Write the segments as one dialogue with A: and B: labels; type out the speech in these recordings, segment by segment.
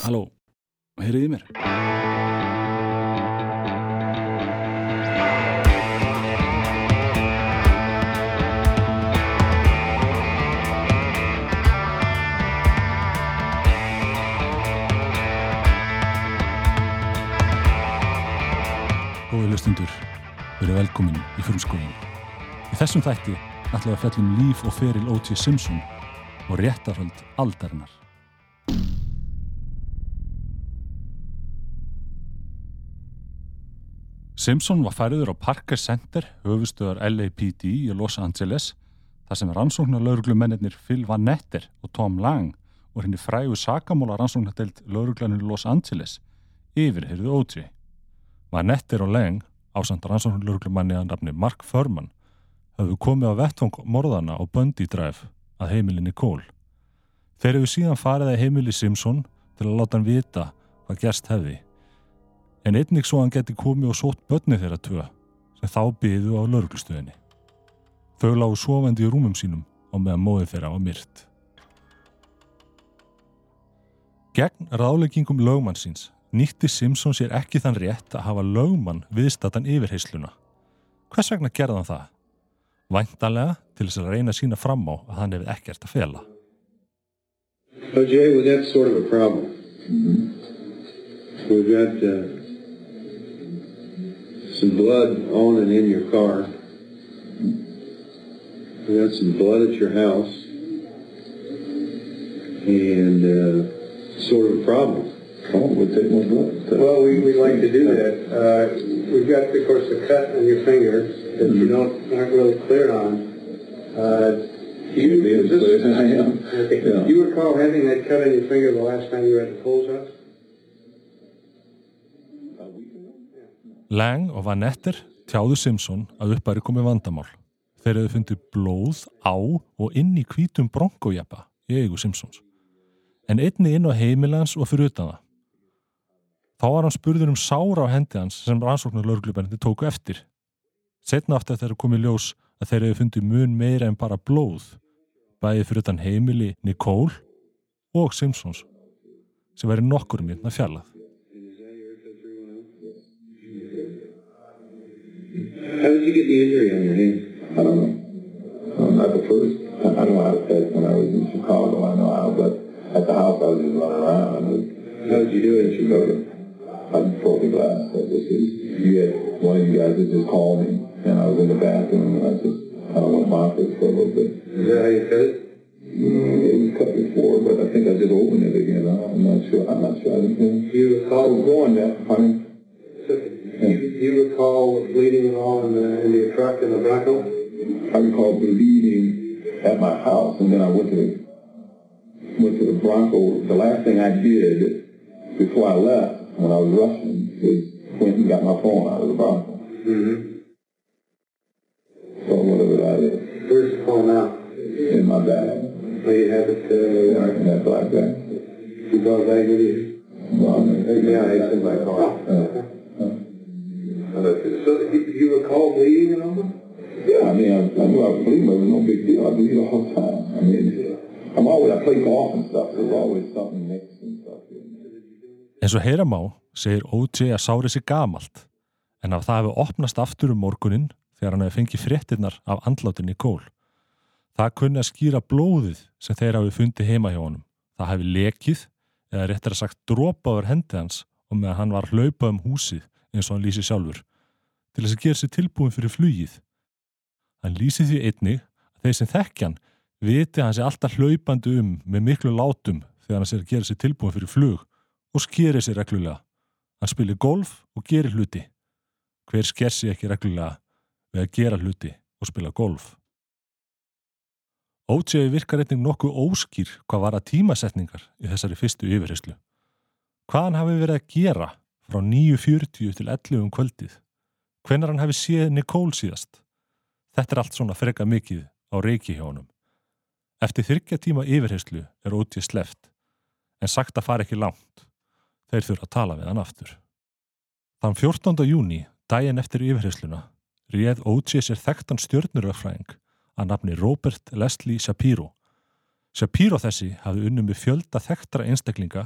A: Halló, heyriði í mér? Góðir hlustendur, verið velkomin í Frumskógin. Í þessum þætti ætlum við að fjalla líf og feril O.J. Simpson og réttarhöld aldarinnar. Simpson var færður á Parker Center, höfuðstöðvar LAPD í Los Angeles, þar sem rannsóknarlögreglumennirnir Phil Van Netter og Tom Lang og hinni frægu sakamála rannsóknardeild lögreglunnar í Los Angeles yfirheyrðu O.J. Van Netter og Lang, ásamt rannsóknarlögreglumanni að nafni Mark Furman, höfðu komið á vettvang morðana á Bundy Drive að heimili Nicole. Þeir hefðu síðan farið að heimili Simpson til að láta hann vita hvað gerst hefði. En einnig svo hann geti komið og sótt börni þeirra tvö, sem þá biðu á lögreglustöðinni. Þau lágu sofandi í rúmum sínum á meðan móðir þeirra var myrt. Gegn ráðleggingum lögmannsins nýtti Simpson sér ekki þann rétt að hafa lögmann viðstaddan yfirheysluna. Hvers vegna gerði hann það? Væntanlega til þess að reyna að sýna fram á að hann hefði ekkert að fela.
B: O.J., well, that's sort of a problem. We've got some blood on and in your car. We've got some blood at your house. And sort of a problem.
C: We'll take more blood.
B: Well, we'd like to do that. We've got, of course, a cut on your finger that you aren't really clear on. Do you recall having that cut on your finger the last time you were at the Coles house?
A: Lang og Van Netter tjáðu Simpson að upp væri komið vandamál. Þeir hefðu fundið blóð á og inn í hvítum bronkójeppa í eigu Simpsons. En einnig inn á heimili hans og fyrir utan það. Þá var hann spurður sára á hendi hans sem rannsóknarlögreglumennirnir tóku eftir. Seinna aftur þeirra komið ljós að þeir hefðu fundið mun meira en bara blóð, bæði fyrir utan heimili Nicole og Simpsons, sem væri nokkur mínútna fjarlægð.
B: How did you get the injury on your hand?
C: I don't know. Not the first. I know how it felt when I was in Chicago. I know how, but at the house I was just running around.
B: How did you do it in Chicago?
C: I broke the glass. You had one of you guys that just called me, and I was in the bathroom, and I kind of went bonkers for a little bit.
B: Is that how you cut it?
C: It was cut before, but I think I just opened it again. I'm not sure.
B: Do you recall
C: going there, honey?
B: Do you recall bleeding at all in your truck in the Bronco?
C: I recall bleeding at my house, and then I went to the Bronco. The last thing I did before I left, when I was rushing, was went and got my phone out of the Bronco.
B: Mm-hmm.
C: So whatever that is.
B: Where's the phone now?
C: In my bag.
B: Oh, you have it
C: in that black bag.
B: You brought it back with you?
C: No,
B: Yeah, it's in my car. So do you recall bleeding at all?
C: Yeah, I mean, I knew I was bleeding, but it was no big deal. I bleed all the time. I mean, I play golf and stuff. There's always something next and stuff.
A: Eins og heyra má, segir O.J. að sárið sé gamalt, en að það hefði opnast aftur morguninn þegar hann hefði fengið fréttirnar af andlátin Nicole. Það kunni að skýra blóðið sem þeir hafi fundið heima hjá honum. Það hefði lekið, eða réttar að sagt dropaður hendi hans og meðan hann var hlaupað húsið eins og hann lýsi sjálfur, til þess að gera sér tilbúin fyrir flugið. Hann lýsi því einnig að þeir sem þekkja hann viti að hann sé alltaf hlaupandi með miklu látum þegar hann sé að gera sér tilbúin fyrir flug og skeri sér reglulega. Hann spilir golf og gerir hluti. Hver sker sig ekki reglulega við að gera hluti og spila golf? O.J. virkar einnig nokkuð óskýr hvað var að tímasetningar í þessari fyrstu yfirheyrslu. Hvað hann hafi verið að gera frá 9:40 til 11 kvöldið? Hvenær hann hafi séð Nicole síðast? Þetta allt svona freka mikið á reiki hjá honum. Eftir 3 tíma yfirheyrslu O.J. sleppt, en sagt að fara ekki langt. Þeir þurfa að tala við hann aftur. Þann 14. júní, daginn eftir yfirheysluna, réð O.J. sér þekktan stjörnurögfræðing að nafni Robert Leslie Shapiro. Shapiro þessi hafði unnið með fjölda þekktra einstaklinga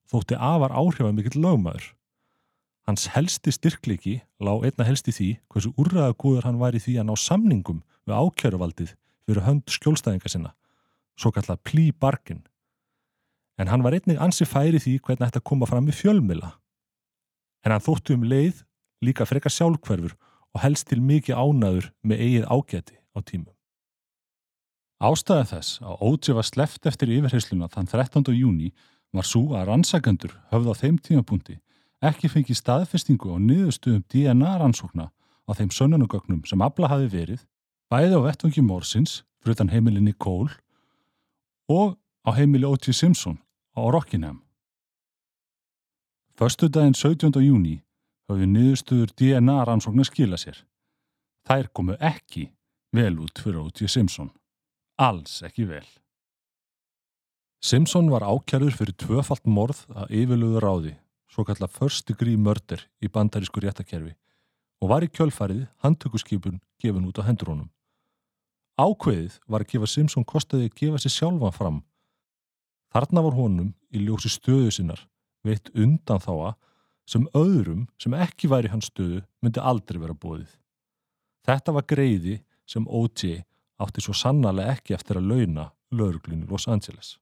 A: þótti afar áhrifamikill lögmaður. Hans helsti styrkleiki lá einna helst í því hversu úrræðagóður hann var í því að ná samningum við ákæruvaldið fyrir hönd skjólstæðinga sinna, svo kallað plea bargain. En hann var einnig ansi færi því hvernig ætti að koma fram við fjölmiðla. En hann þótti leið líka frekar sjálfhverfur og helst til mikið ánæður með eigið ágæti á tímum. Ástæða þess að O.J. var sleppt eftir yfirheyrsluna þann 13. júní var sú að rannsakendur höfðu á þeim tímapunkti ekki fengið staðfestingu á niðurstöðum DNA rannsókna á þeim sönnunargögnum sem aflað hafði verið, bæði á vettvangi morðsins fyrir utan heimili Nicole og á heimili O.J. Simpson á Rockingham. Föstudaginn 17. júní höfðu niðurstöður DNA rannsóknar skila sér. Þær komu ekki vel út fyrir O.J. Simpson. Alls ekki vel. Simpson var ákærður fyrir tvöfalt morð að yfirlögðu ráði, svo kallað first degree murder í bandarísku réttarkerfi og var í kjölfarið handtökuskipun gefin út á hendur honum. Ákveðið var að gefa Simpson kostaði að gefa sig sjálfan fram. Þarna var honum í ljósi stöðu sinnar veitt undanþága sem öðrum sem ekki væri hans stöðu myndi aldrei vera boðið. Þetta var greiði sem O.J. átti svo sannarlega ekki eftir að launa lögreglunni Los Angeles.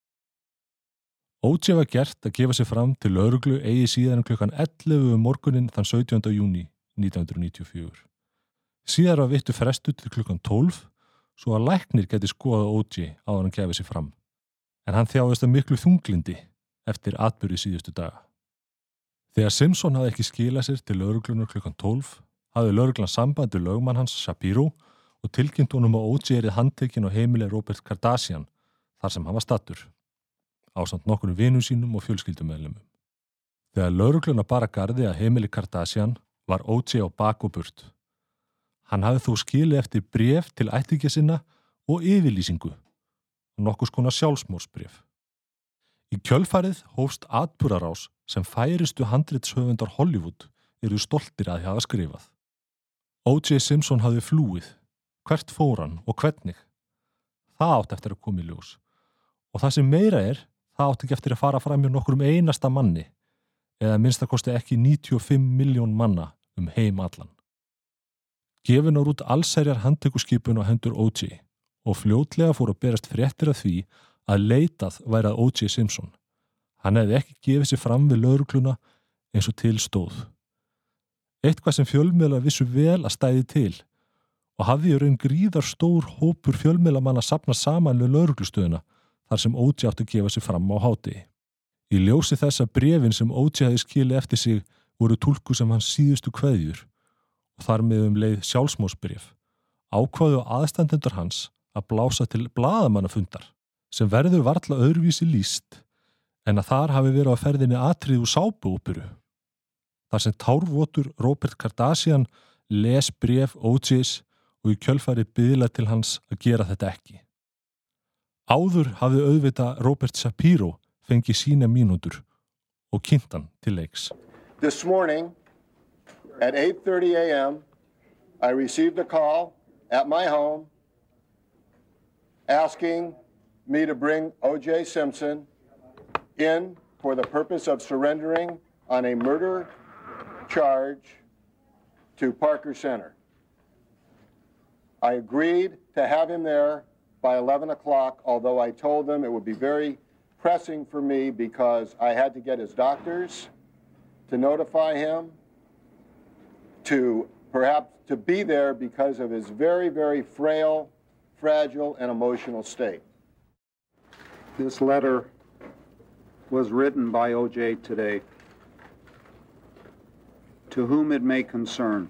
A: O.J. var gert að gefa sig fram til lögreglu eigi síðan klukkan 11 morguninn þann 17. júní 1994. Síðar var veittu frestu til klukkan 12 svo að læknir geti skoðað O.J. áður en hann gefi sig fram. En hann þjáðist af miklu þunglindi eftir atburði síðustu daga. Þegar Simpson hafði ekki skilað sér til lögreglunar klukkan 12 hafði lögreglan samband við lögmann hans Shapiro og tilkynnt honum að O.J. erið handtekinn á heimili Robert Kardashian þar sem hann var stattur, ásamt nokkrum vinum sínum og fjölskyldumeðlimum. Þegar lögregluna bara garði að heimili Kardashian var O.J. á bak og burt. Hann hafði þó skilið eftir bréf til ættingja sinna og yfirlýsingu og nokkurs konar sjálfsmorðsbréf. Í kjölfarið hófst atburðarás sem færistu handritshöfundar Hollywood eru stoltir að hafa skrifað. O.J. Simpson hafði flúið. Hvert fór hann og hvernig? Það átti eftir að koma í ljós. Og það sem meira það átti ekki eftir að fara fram hjá nokkrum einasta manni, eða minnstakosti ekki 95 miljón manna heim allan. Gefin var út allsherjar handtökuskipun á hendur O.J. og fljótlega fór að berast fréttir af því að leitað væri að O.J. Simpson. Hann hefði ekki gefið sig fram við lögregluna eins og til stóð. Eitthvað sem fjölmiðlar vissu vel að stæði til og hafði í raun gríðar stór hópur fjölmiðlamanna safnað saman við lögreglustöðina þar sem O.J. átti að gefa sig fram á hádegi. Í ljósi þess að bréfin sem O.J. hefði skilið eftir sig voru túlkuð sem hans síðustu kveðjur og þar með leið sjálfsmorðsbréf, ákváðu aðstandendur hans að blása til blaðamannafundar sem verður varla öðruvísi lýst en að þar hafi verið á ferðinni atriði úr sápuóperu. Þar sem tárvotur Robert Kardashian les bréf O.J.'s og í kjölfari biðlað til hans að gera þetta ekki. Áður hafði auðvitað Robert Shapiro fengið sína mínútur og kynnt hann til leiks.
D: This morning at 8:30 a.m. I received a call at my home asking me to bring O.J. Simpson in for the purpose of surrendering on a murder charge to Parker Center. I agreed to have him there by 11 o'clock, although I told them it would be very pressing for me because I had to get his doctors to notify him, to perhaps to be there because of his very, very frail, fragile, and emotional state.
E: This letter was written by O.J. today. To whom it may concern.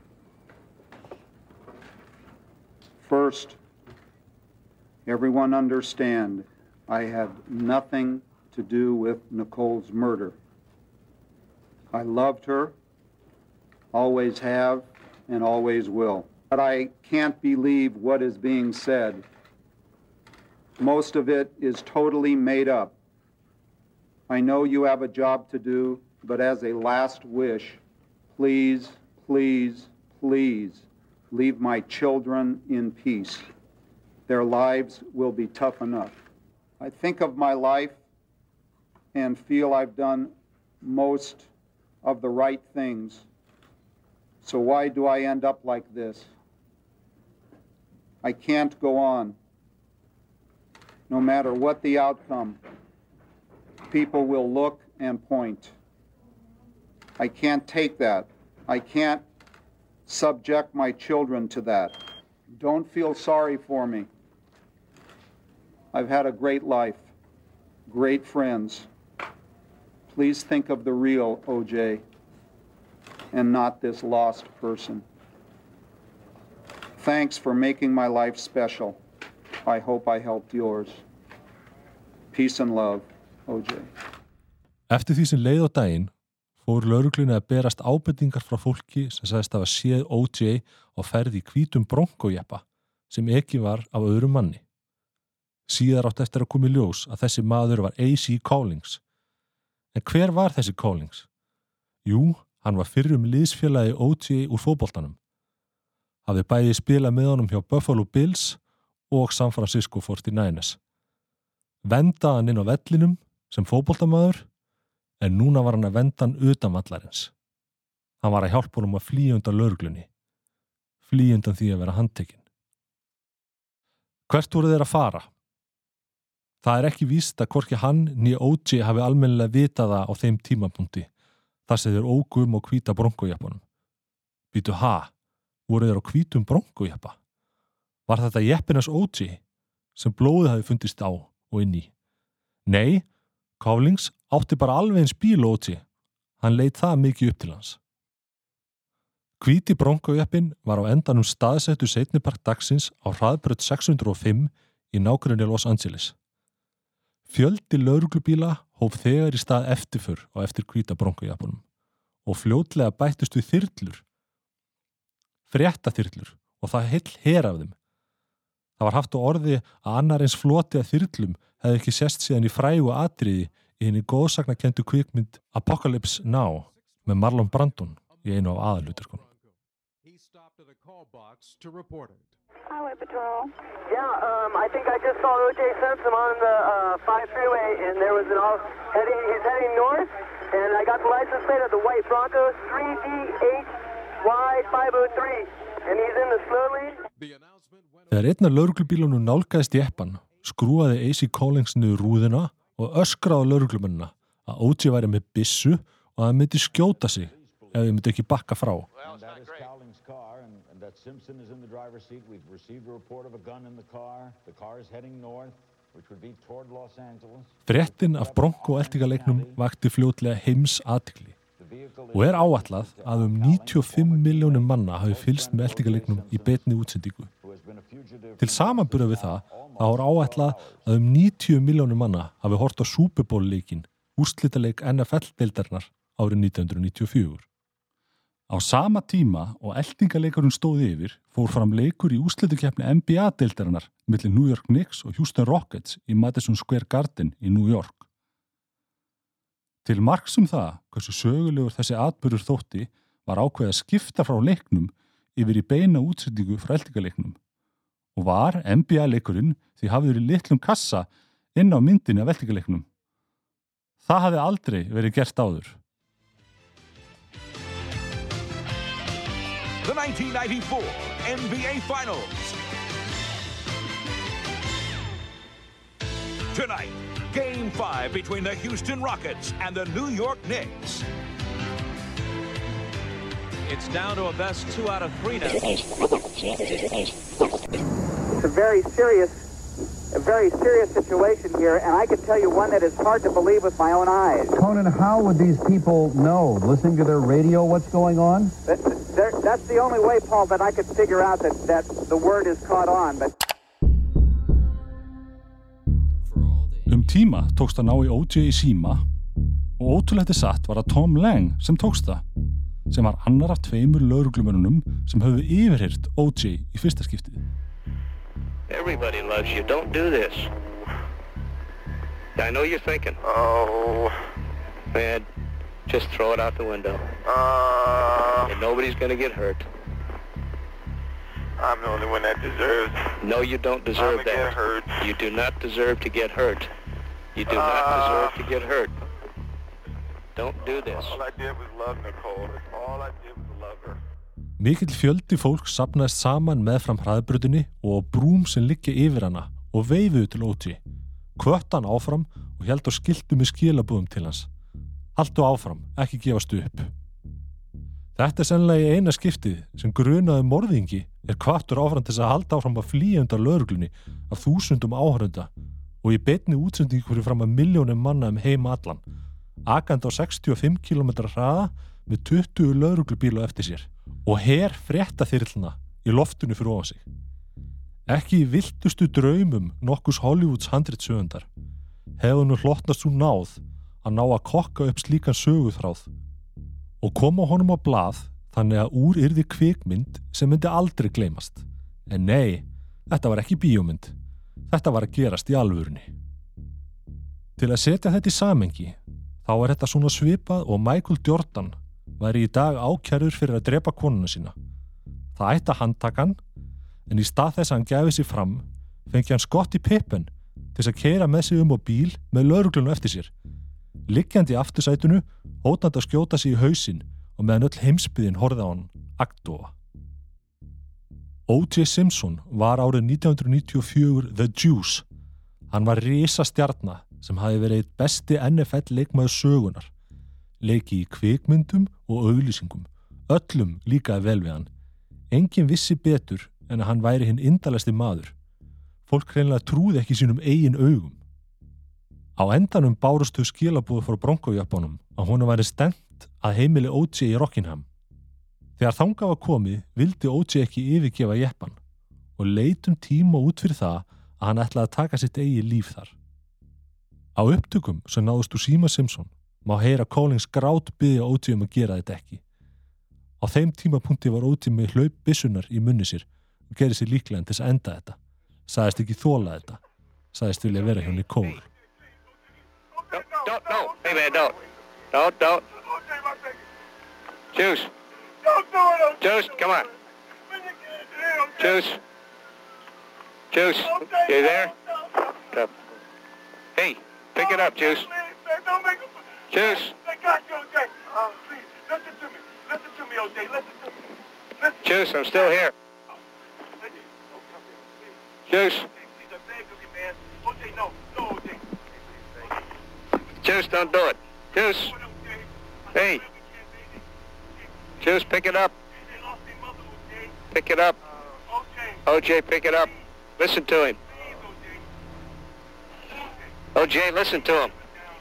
E: First, everyone understand I had nothing to do with Nicole's murder. I loved her, always have, and always will. But I can't believe what is being said. Most of it is totally made up. I know you have a job to do, but as a last wish, please, please, please leave my children in peace. Their lives will be tough enough. I think of my life and feel I've done most of the right things. So why do I end up like this? I can't go on. No matter what the outcome, people will look and point. I can't take that. I can't subject my children to that. Don't feel sorry for me. I've had a great life, great friends. Please think of the real O.J. and not this lost person. Thanks for making my life special. I hope I helped yours. Peace and love, O.J.
A: Eftir því sem leið á daginn fór lögreglunni að berast ábendingar frá fólki sem sagðist hafa séð O.J. á ferð í hvítum bronkojeppa sem ekið var af öðrum manni. Síðar átti eftir að koma í ljós að þessi maður var A.C. Collins. En hver var þessi Collins? Jú, hann var fyrrum liðsfélagi O.J. úr fótboltanum. Hafði bæði spilað með honum hjá Buffalo Bills og San Francisco 49ers. Vendaði hann inn á vellinum sem fótboltamaður, en núna var hann að venda hann utan vallarins. Hann var að hjálpa honum að flýja undan lögreglunni. Flýja undan því að vera handtekinn. Hvert voru þeir að fara? Það er ekki víst að hvorki hann né O.J. hafi almennilega vitað það á þeim tímapunkti, þar sem þeir ógum og hvíta bronkojeppunum. Býtu voru þeir á hvítum bronkojeppa? Var þetta jeppinans O.J. sem blóðið hafi fundist á og inn í? Nei, Collins átti bara alveg eins bíl O.J. Hann leit það mikið upp til hans. Hvíti bronkojeppin var á endanum staðsettur seinnipart dagsins á hraðbraut 605 í nágrenni Los Angeles. Fjöldi lögreglubíla hóf þegar í stað eftirför á eftir hvíta bronkojeppunum og fljótlega bættust við þyrlur, fréttaþyrlur, og það heill her af þeim. Það var haft á orði að annar eins floti af þyrlum hefði ekki sést síðan í frægu atriði í hinni góðsagnakenndu kvikmynd Apocalypse Now með Marlon Brandon í einu af aðalhlutverkunum.
F: Highway Patrol. Yeah, I think I just saw O.J. Simpson on the 5 freeway, and there was he's heading north, and I got the license plate of the white Bronco 3DHY503, and he's in the slow lane.
A: Þegar einn af lögreglubílunum nálgaðist jeppan, skrúaði A.C. Collins niður rúðuna og öskraði á lögreglumennina að O.J. væri með byssu og að hann myndi skjóta sig ef þau myndi ekki bakka frá.
G: Simpson is in the driver's seat. We've received a report of a gun in the car. The car is heading north, which would be toward Los Angeles.
A: Fréttin af bronko-eltingaleiknum vakti fljótlega heims athygli og áætlað að 95 milljónir manna hafi fylgst með eltingaleiknum í beinni útsendingu. Til samanburðar við það var áætlað að 90 milljónir manna hafi hort á Super Bowl-leikinn, úrslitaleik NFL-deildarinnar árið 1994. Á sama tíma og eltingaleikurinn stóð yfir fór fram leikur í úrslitakeppni NBA-deildarinnar milli New York Knicks og Houston Rockets í Madison Square Garden í New York. Til marks það hversu sögulegur þessi atburður þótti var ákveðið að skipta frá leiknum yfir í beina útsendingu frá eltingaleiknum og var NBA-leikurinn því hafði verið litlum kassa inn á myndinni af eltingaleiknum. Það hafði aldrei verið gert áður.
H: The 1994 NBA Finals. Tonight, Game 5 between the Houston Rockets and the New York Knicks.
I: It's down to a best 2 out of 3 now.
F: It's a very serious situation here, and I can tell you one that is hard to believe with my own eyes.
J: Conan, how would these people know? Listening to their radio what's going on?
F: That's the only way, Paul, that I could figure out that the word is caught on. But
A: Tíma tókst að ná í O.J. í síma og ótrúlegt satt var að Tom Lang sem tókst það, sem var annar af 2 lögreglumönnunum sem höfðu yfirheyrt O.J. í fyrsta skiptið.
K: Everybody loves you. Don't do this. I know you're thinking, oh, man, just throw it out the window. And nobody's going to get hurt.
L: I'm the only one that deserves.
K: No, you don't deserve that.
L: Get hurt.
K: You do not deserve to get hurt. You do not deserve to get hurt. Don't do this.
C: All I did was love Nicole. That's all I did was love her.
A: Mikill fjöldi fólk safnaðist saman meðfram hraðbrautinni og á brúm sem liggja yfir hana og veifuðu til O.J. Hvöttu hann áfram og héldu á skiltu með skilabúðum til hans. Haltu áfram, ekki gefast upp. Þetta sennilega í eina skiptið sem grunaði morðingi hvattur áfram til þess að halda áfram að flýja undan lögreglunni af þúsundum áhorfenda og í beinni útsendingu fyrir fram að milljónum manna heim allan, akandi á 65 km hraða með 20 lögreglubíla eftir sér og her fréttaþyrlna í loftinu fyrir ofan sig. Ekki í viltustu draumum nokkurs Hollywoods handritshöfundar hefði nú hlotnast svo náð að ná að kokka upp slíkan söguþráð og koma honum á blað þannig að úr yrði kvikmynd sem myndi aldrei gleymast. En nei, þetta var ekki bíómynd. Þetta var að gerast í alvörunni. Til að setja þetta í samhengi, þá er þetta svona svipað og Michael Jordan væri í dag ákærður fyrir að drepa konuna sína. Það ætti að handtaka hann, en í stað þess að hann gæfi sig fram, fengi hann Scottie Pippen til að keyra með sig á bíl með lögreglunum eftir sér. Liggjandi í aftursætinu, hótandi að skjóta sig í hausinn og meðan öll heimsbyggðin horfði á hann agndofa. O.J. Simpson var árið 1994 The Juice. Hann var risastjarna sem hafi verið eitt besti NFL leikmaður sögunar. Leiki í kvikmyndum og auglýsingum. Öllum líkaði vel við hann. Enginn vissi betur en að hann væri hinn indalasti maður. Fólk hreinlega trúði ekki sínum eigin augum. Á endanum bárustu skilabúð frá Bronco-jöppunum að honum væri stefnt að heimili O.J. í Rockingham. Þegar þangað var komið vildi O.J. ekki yfirgefa jeppan og leit tíma út fyrir það að hann ætlaði að taka sitt eigið líf þar. Á upptökum sem náðust úr síma Simpson má heyra Collins grát biðja O.J. að gera þetta ekki. Á þeim tímapunkti var O.J. með hlaup byssunnar í munni sér og gerði sér líklega til þess að enda þetta. Sagðist ekki þola þetta. Sagðist vilja vera hjá Nicole.
K: Don't. Hey, man, don't. Don't. Juice. Juice, come on. Juice. Juice, you there? Come. Hey, pick it up, Juice. Juice.
C: Listen to me, O.J. Listen to me.
K: Juice, I'm still here. Juice. Juice, don't do it. Juice. Hey. Juice, pick it up. Pick it up. O.J., pick it up. Listen to him. O.J., listen to him.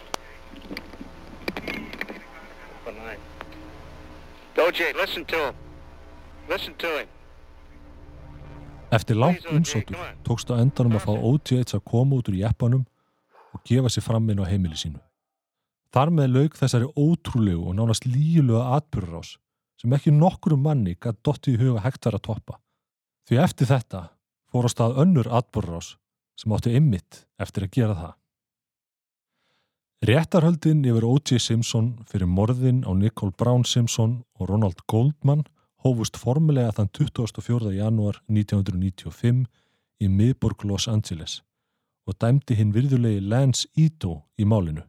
K: O.J., listen to him. Listen to him.
A: Eftir langt umsóttur tókst á endanum að fá O.J. að koma út úr jeppanum og gefa sig fram inn á heimili sínu. Þar með lauk þessari ótrúlegu og nánast lygilega atburðarás sem ekki nokkrum manni gat dottið í huga hægt var að toppa. Því eftir þetta fór á stað önnur atburðarás sem átti einmitt eftir að gera það. Réttarhöldin yfir O.J. Simpson fyrir morðin á Nicole Brown Simpson og Ronald Goldman hófust formulega þann 24. janúar 1995 í miðborg Los Angeles og dæmdi hinn virðulegi Lance Ito í málinu.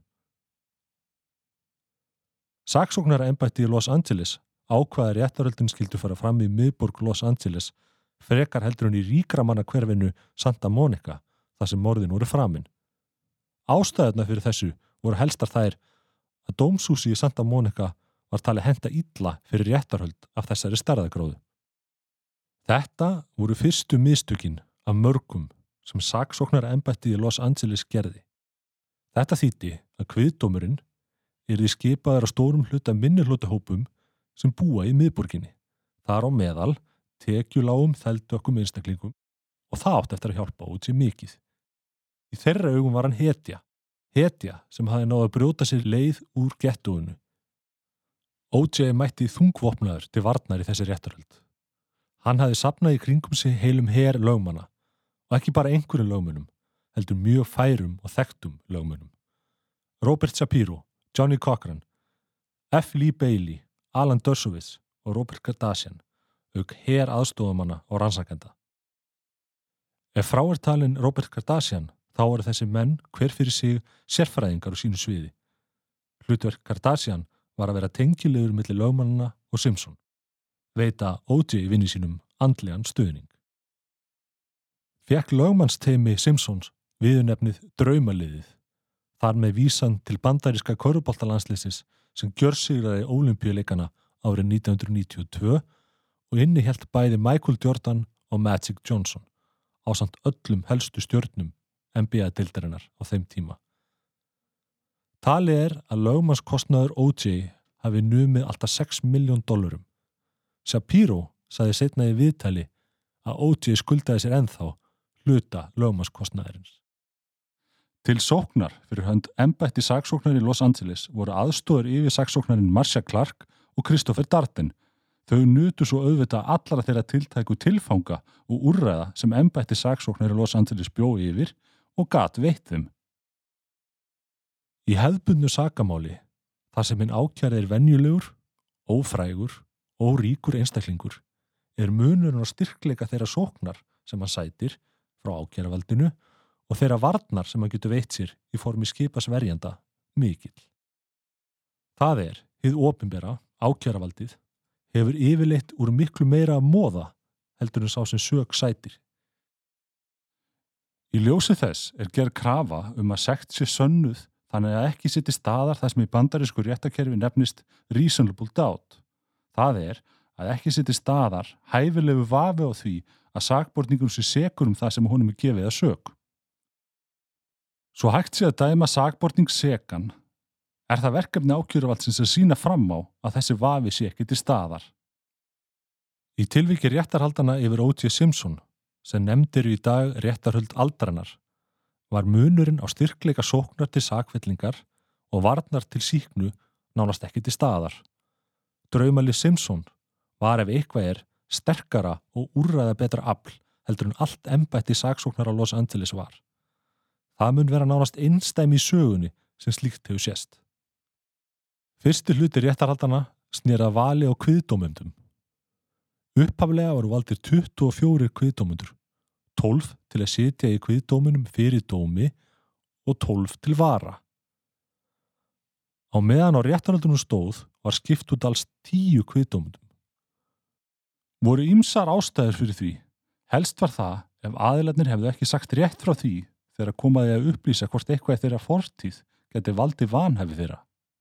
A: Saksóknaraembætti í Los Angeles ákvaði réttarhöldin skyldu fara fram í miðborg Los Angeles frekar heldur en í ríkramanna hverfinu Santa Monica þar sem morðin voru framin. Ástæðurnar fyrir þessu voru helstar þær að dómshúsi í Santa Monica var talið henta illa fyrir réttarhöld af þessari stærðagróðu. Þetta voru fyrstu mistökin af mörgum sem saksóknaraembættið í Los Angeles gerði. Þetta þýddi að kviðdómurinn yrði skipaður á stórum hluta minnihlutahópum sem búa í miðborginni. Þar á meðal tekjulágum þeldökkum einstaklingum og það átti eftir að hjálpa út sér mikið. Í þeirra augum var hann hetja sem hafði náð að brjóta sér leið úr gettóinu. O.J. mætti þungvopnaður til varnar í þessi réttarhöld. Hann hafði safnað í kringum sig heilum her lögmanna og ekki bara einhverjum lögmönnum, heldur mjög færum og þekktum lögmönnum. Robert Shapiro, Johnny Cochran, F. Lee Bailey, Alan Dershowitz og Robert Kardashian auk her aðstoðamanna og rannsakenda. Ef frá er talinn Robert Kardashian, þá eru þessi menn hver fyrir sig sérfræðingar á sínu sviði. Hlutverk Kardashian var að vera tengilegur milli lögmannana og Simpson, veita O.J. vinni sínum andlegan stuðning. Fékk lögmannsteimi Simpsons viðurnefnið Draumaliðið, þar með vísan til bandaríska körfuboltalandsliðsins sem gjörsigraði Ólympíuleikana árið 1992 og innihélt bæði Michael Jordan og Magic Johnson ásamt öllum helstu stjörnum NBA-deildarinnar á þeim tíma. Talið að lögmannskostnaður O.J. hafi numið alltaf $6 milljón. Shapiro sagði seinna í viðtali að O.J. skuldaði sér ennþá hluta lögmannskostnaðarins. Til sóknar fyrir hönd embætti saksóknari í Los Angeles voru aðstoðar yfir saksóknarin Marcia Clark og Christopher Darden. Þau nutu svo auðvitað allara þeirra tiltæku tilfanga og úrræða sem embætti saksóknari í Los Angeles bjó yfir og gat veitt þeim. Í hefðbundnu sakamáli, þar sem hinn ákærði venjulegur, ófrægur, óríkur einstaklingur, munurinn á styrkleika þeirra sóknar sem hann sætir frá ákæruvaldinu og þeirra varnar sem hann getur veitt sér í formi skipasverjanda mikill. Það hið opinbera, ákæruvaldið, hefur yfirleitt úr miklu meira að móða heldur en sá sem sök sætir. Í ljósi þess gerð krafa að sekt sé sönnuð þannig að ekki sitji staðar það sem í bandarísku réttarkerfi nefnist reasonable doubt. Það að ekki sitji staðar hæfilegu vafi á því að sakborningur sé sekur það sem honum gefið að sök. Svo hægt sé að dæma sakborning sekan það verkefni ákæruvaldsins að sýna fram á að þessi vafi sé ekki til staðar. Í tilviki réttarhaldana yfir O.J. Simpson, sem nefndir í dag réttarhöld aldarinnar, var munurinn á styrkleika sóknar til sakfellingar og varnar til sýknu nánast ekki til staðar. Draumalið Simpson var ef eitthvað sterkara og úrræða betra afl heldur en allt embætti saksóknar á Los Angeles var. Það mun vera nánast einsdæmi í sögunni sem slíkt hefur sést. Fyrsti hluti réttarhaldana sneri að vali á kviðdómendum. Upphaflega voru valdir 24 kviðdómendur, 12 til að sitja í kviðdóminum fyrir dómi og 12 til vara. Á meðan á réttarhaldunum stóð var skipt út alls 10 kviðdómendum. Voru ýmsar ástæður fyrir því. Helst var það ef aðilarnir hefðu ekki sagt rétt frá því þegar komaði að upplýsa hvort eitthvað þeirra fortíð geti valdið vanhæfi þeirra.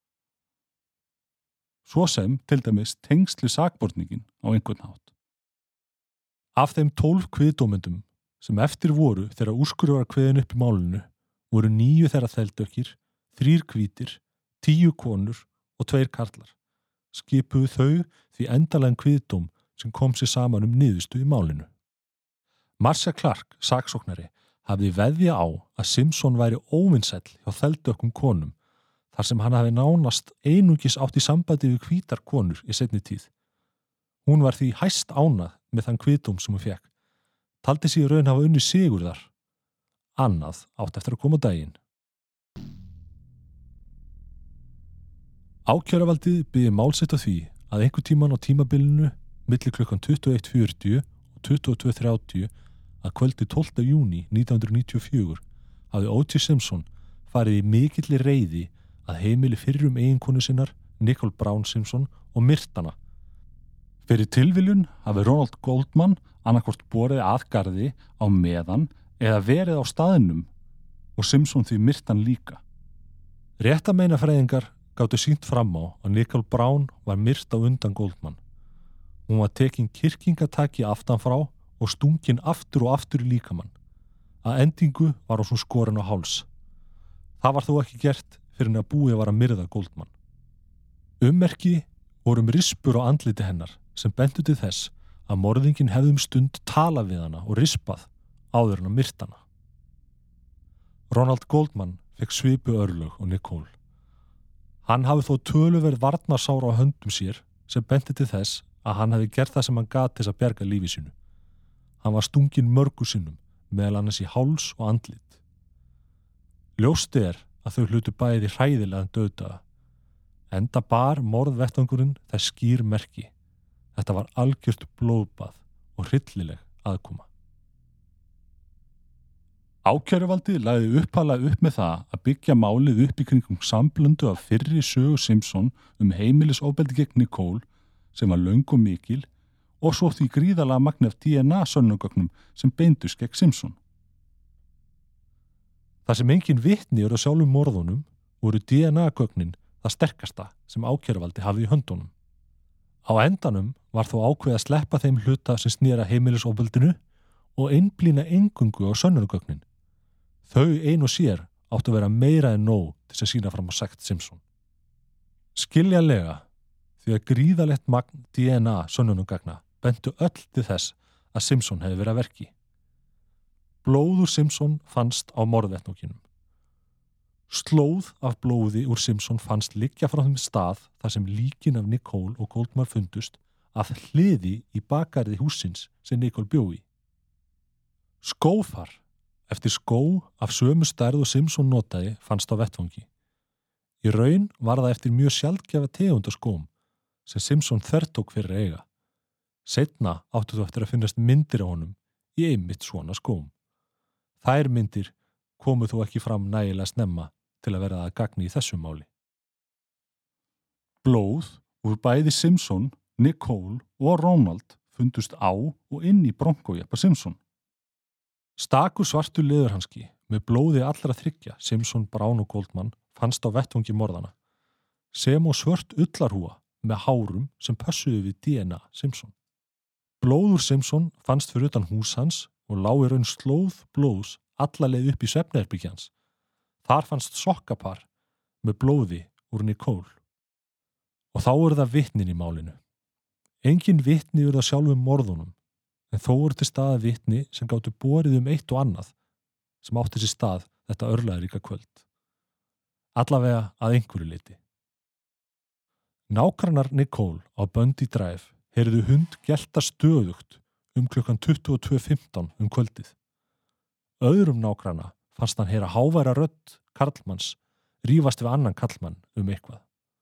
A: Svo sem til dæmis tengslu sakborningin á einhvern hátt. Af þeim 12 kviðdómendum sem eftir voru þegar úrskurður var kveðinn upp í málinu voru 9 þeirra þeldökkir, 3 hvítir, 10 konur og 2 karlar. Skipuðu þau því endanlegan kviðdóm sem kom sér saman niðurstöðu í málinu. Marcia Clark, saksóknari, hafði veðja á að Simpson væri óvinsæll hjá þeldökkum konum þar sem hann hafi nánast einungis átt í sambandi við hvítar konur í seinni tíð. Hún var því hæst ánað með þann kviðdóm sem hún fékk. Taldi sig í raun hafa unnið sigur þar. Annað átt eftir að koma á daginn. Ákæruvaldið biður málsitt á því að einhvern tímann á tímabilinu milli klukkan 21:40 og 22:30 að kvöldi 12. júní 1994 hafði O.J. Simpson farið í mikilli reiði að heimili fyrrum eiginkonu sinnar, Nicole Brown Simpson, og myrtana. Fyrir tilviljun hafi Ronald Goldman annarkvort borið aðgarði á meðan eða verið á staðnum og Simpson því myrtan líka. Réttameinafræðingar gátu sýnt fram á að Nicole Brown var myrt á undan Goldman. Hún var tekin kyrkingataki aftan frá og stungin aftur og aftur í líkamann. Að endingu var hún skorin á háls. Það var þó ekki gert fyrir að búið var að myrða Goldman. Ummerki voru rispur á andliti hennar sem bentu til þess að morðinginn hefði stund talað við hana og rispað áður en að myrt hana. Ronald Goldman fekk svipu örlög og Nicole. Hann hafi þó töluverð varnarsára á höndum sér sem benti til þess að hann hefði gert það sem hann gat til að bjarga lífi sínu. Hann var stunginn mörgu sinnum, meðal annars í háls og andlit. Ljóst að þau hlutu bæði hræðilegan dauðdaga. Enda bar morðvettvangurinn þess skýr merki. Þetta var algjört blóðbað og hryllileg aðkoma. Ákæruvaldið lagði upphaflega upp með það að byggja málið upp í kringum samblöndu af fyrri sögu Simpson heimilisofbeldi gegn Nicole sem var löng og mikil og svo því gríðarlega magni af DNA sönnunargögnum sem beindust gegn Simpson. Það sem engin vitni eru á sjálfum morðunum voru DNA-gögnin það sterkasta sem ákæruvaldið hafði í höndunum. Á endanum var þó ákveðið að sleppa þeim hluta sem snýra heimilisofbeldinu og einblína eingöngu á sönnunargögnin. Þau ein og sér áttu að vera meira en nóg til að sýna fram á sekt Simpson. Skiljanlega, því að gríðarlegt magn DNA sönnunargagna bentu öll til þess að Simpson hefði verið að verki. Blóð úr Simpson fannst á morðvettvanginum. Slóð af blóði úr Simpson fannst liggja frá þeim stað þar sem líkin af Nicole og Goldmar fundust að hliði í bakgarði hússins sem Nicole bjó í. Skófar eftir skó af sömu stærð og Simpson notaði fannst á vettvangi. Í raun var það eftir mjög sjaldgæfa tegundaskóm sem Simpson þvertók fyrir eiga. Seinna áttu þú eftir að finnast myndir á honum í einmitt svona skóm. Þær myndir komu þó ekki fram nægilega snemma til að vera að gagni í þessu máli. Blóð úr bæði Simpson, Nicole og Ronald fundust á og inn í bronkójeppa Simpson. Stakur svartur leðurhanski með blóði allra þriggja, Simpson, Brown og Goldman, fannst á vettvangi morðana, sem og svört ullarhúa með hárum sem pössuðu við DNA Simpson. Blóð úr Simpson fannst fyrir utan hús hans og lá í raun slóð blóðs alla leið upp í svefnherbergi hans. Þar fannst sokkapar með blóði úr Nicole. Og þá eru það vitnin í málinu. Engin vitni eru það sjálfum morðunum, en þó eru til staða vitni sem gátu borið eitt og annað sem átti sér stað þetta örlagaríka kvöld. Allavega að einhverju leyti. Nágrannar Nicole á Bundy Drive heyrðu hund gelta stöðugt klukkan 22:15 kvöldið. Öðrum nágranna fannst hann heyra háværa rödd karlmanns rífast við annan karlmann eitthvað.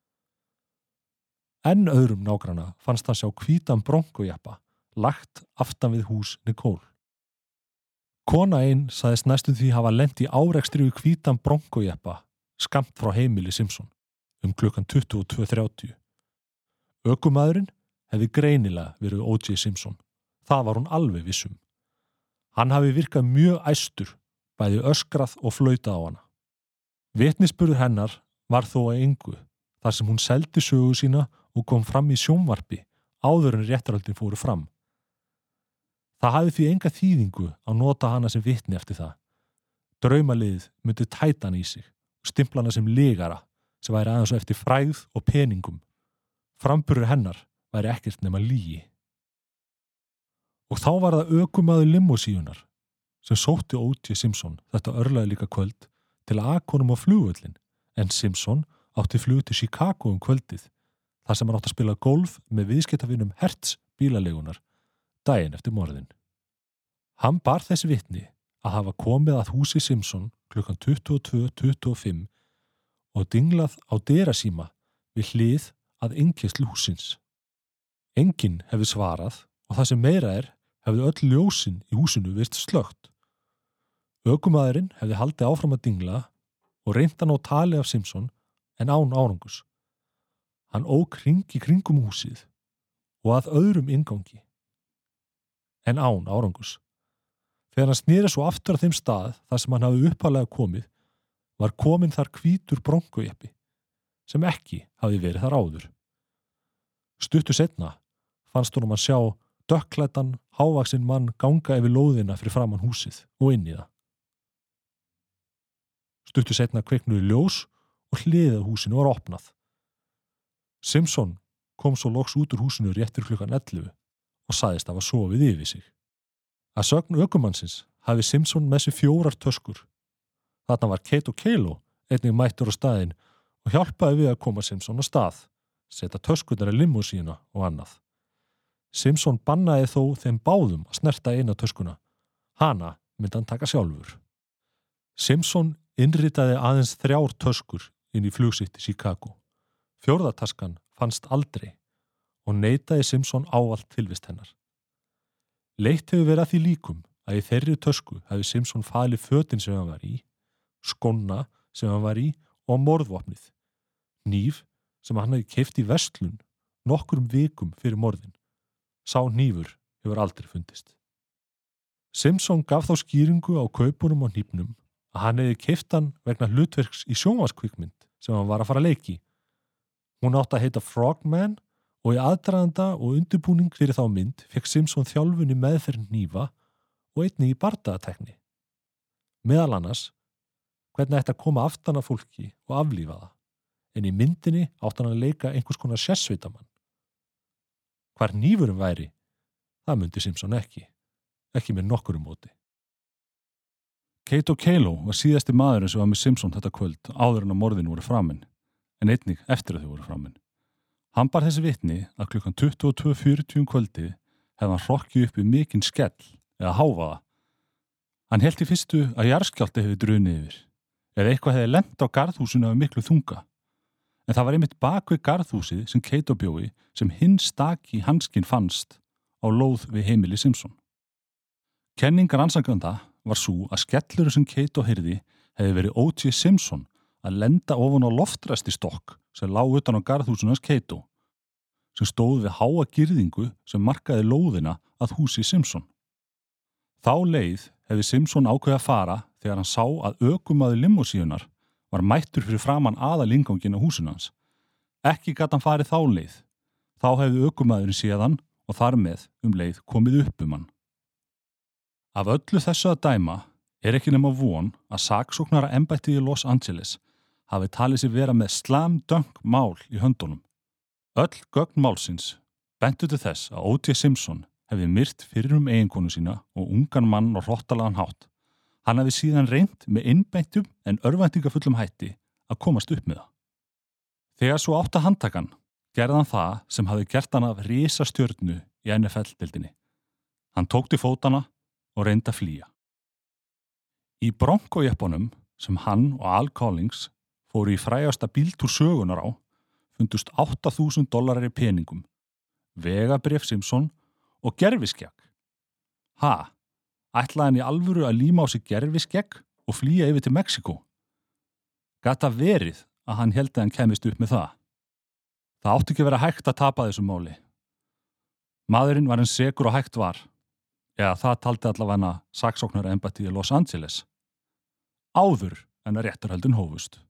A: Enn öðrum nágranna fannst hann sjá hvítan bronkójeppa lagt aftan við hús Nicole. Kona ein sagðist næstum því hafa lent í árekstri við hvítan bronkójeppa skammt frá heimili Simpson klukkan 22:30. Ökumaðurinn hefði greinilega verið O.J. Simpson. Það var hún alveg vissum. Hann hafi virkað mjög æstur, bæði öskrað og flautað á hana. Vitnisburður hennar var þó að engu, þar sem hún seldi sögu sína og kom fram í sjónvarpi áður en réttarhöldin fóru fram. Það hafði því enga þýðingu að nota hana sem vitni eftir það. Draumaliðið myndi tæta hana í sig og stimpla hana sem legara sem væri aðeins eftir frægð og peningum. Framburður hennar væri ekkert nema lygi. Og þá var það ökumaður limósíunar sem sótti O.J. Simpson þetta örlagaríka kvöld til að aka honum á flugvöllin, en Simpson átti flug til Chicago kvöldið, þar sem hann átti að spila golf með viðskiptavinum Hertz bílaleigunar daginn eftir morðin. Hann bar þessi vitni að hafa komið að húsi Simpson klukkan 22:25 og dinglað á dyrasíma við hlið að innkeyrslu hússins. Enginn hefði svarað og það sem meira hefði öll ljósin í húsinu virst slökkt. Ökumaðurinn hefði haldið áfram að dingla og reynt að ná tali af Simpson en án árangus. Hann ók hring í kringum húsið og að öðrum inngangi en án árangus. Þegar hann sneri svo aftur að þeim stað þar sem hann hafði upphaflega komið, var kominn þar hvítur bronkójeppi sem ekki hafði verið þar áður. Stuttu seinna fannst honum að sjá dökkklæddan, hávaxinn mann ganga yfir lóðina fyrir framan húsið og inn í það. Stuttu seinna kveiknuðu ljós og hliðið á húsinu var opnað. Simpson kom svo loks út úr húsinu réttur klukkan 11 og sagðist hafa sofið yfir sig. Að sögn ökumannsins hafi Simpson með sér 4 töskur. Þarna var Kate og Kaylo einnig mættur á staðinn og hjálpaði við að koma Simpson á stað, setja töskurnar í limósíuna og annað. Simpson bannaði þó þeim báðum að snerta eina töskuna. Hana myndi hann taka sjálfur. Simpson innritaði aðeins 3 töskur inn í flug sitt í Chicago. 4. taskan fannst aldrei og neitaði Simpson ávallt tilvist hennar. Leitt hefur verið að því líkum að í þeirri tösku hefði Simpson falið fötin sem hann var í, skóna sem hann var í og morðvopnið, hníf sem hann hefði keypt í verslun nokkrum vikum fyrir morðin. Sá hnífur hefur aldrei fundist. Simpson gaf þá skýringu á kaupunum og hnífnum að hann hefði keypt hann vegna hlutverks í sjónvarpskvikmynd sem hann var að fara að leiki. Hún átti að heita Frogman og í aðdraganda og undirbúning fyrir þá mynd fekk Simpson þjálfun í meðferð hnífa og einnig í bardagatekni. Meðal annars hvernig ætti að koma aftan að fólki og aflífa það, en í myndinni átti hann að leika einhvers konar sérsveitamann. Hvar hnífurinn væri, það myndi Simpson ekki með nokkurum móti. Kato Kaelin var síðasti maðurinn sem var með Simpson þetta kvöld áður en að morðin voru framin, en einnig eftir að þau voru framin. Hann bar þessi vitni að klukkan 22:40 kvöldið hefði hann hrokkið upp í mikinn skell eða hávaða. Hann hélt í fyrstu að jarðskjálfti hefði drunið yfir, eða eitthvað hefði lent á garðhúsinu af miklu þunga. En það var einmitt bak við garðhúsið sem Kato bjó í sem hinn staki hanskinn fannst á lóð við heimili Simpson. Kenning rannsakanda var sú að skellurinn sem Kato heyrði hefði verið O.J. Simpson að lenda ofan á loftræstistokk sem lá utan á garðhúsinu hans Kato, sem stóð við háa girðingu sem markaði lóðina að húsi Simpson. Þá leið hefði Simpson ákveðið að fara þegar hann sá að ökumaður limósíunar var mættur fyrir framan aðalinganginn á húsinu hans. Ekki gat hann farið þá leið. Þá hefði ökumaðurinn séð hann og þar með leið komið upp hann. Af öllu þessu að dæma ekki nema von að saksóknara embættið í Los Angeles hafi talið sig vera með slam dunk mál í höndunum. Öll gögn málsins bentu til þess að O.J. Simpson hefði myrt fyrir eiginkonu sína og ungan mann og hrottalagan hátt. Hann hefði síðan reynt með innbeintum en örvæntingafullum hætti að komast upp með það. Þegar svo átti að handtaka hann, gerði hann það sem hafði gert hann af risastjörnu í NFL-deildinni. Hann tók til fótana og reyndi að flýja. Í Bronco-jeppunum sem hann og Al Collins fóru í frægasta bíltúr sögunar á fundust $8,000 í peningum, vegabréf Simpson og gerviskegg. Ætlaði hann í alvöru að líma á sig gerviskegg og flýja yfir til Mexíkó? Gat það verið að hann héldi að hann kæmist upp með það? Það átti ekki að vera hægt að tapa þessu máli. Maðurinn var eins sekur og hægt var, eða það taldi allavega saksóknara embættið í Los Angeles, áður en að réttarhöldin hófust.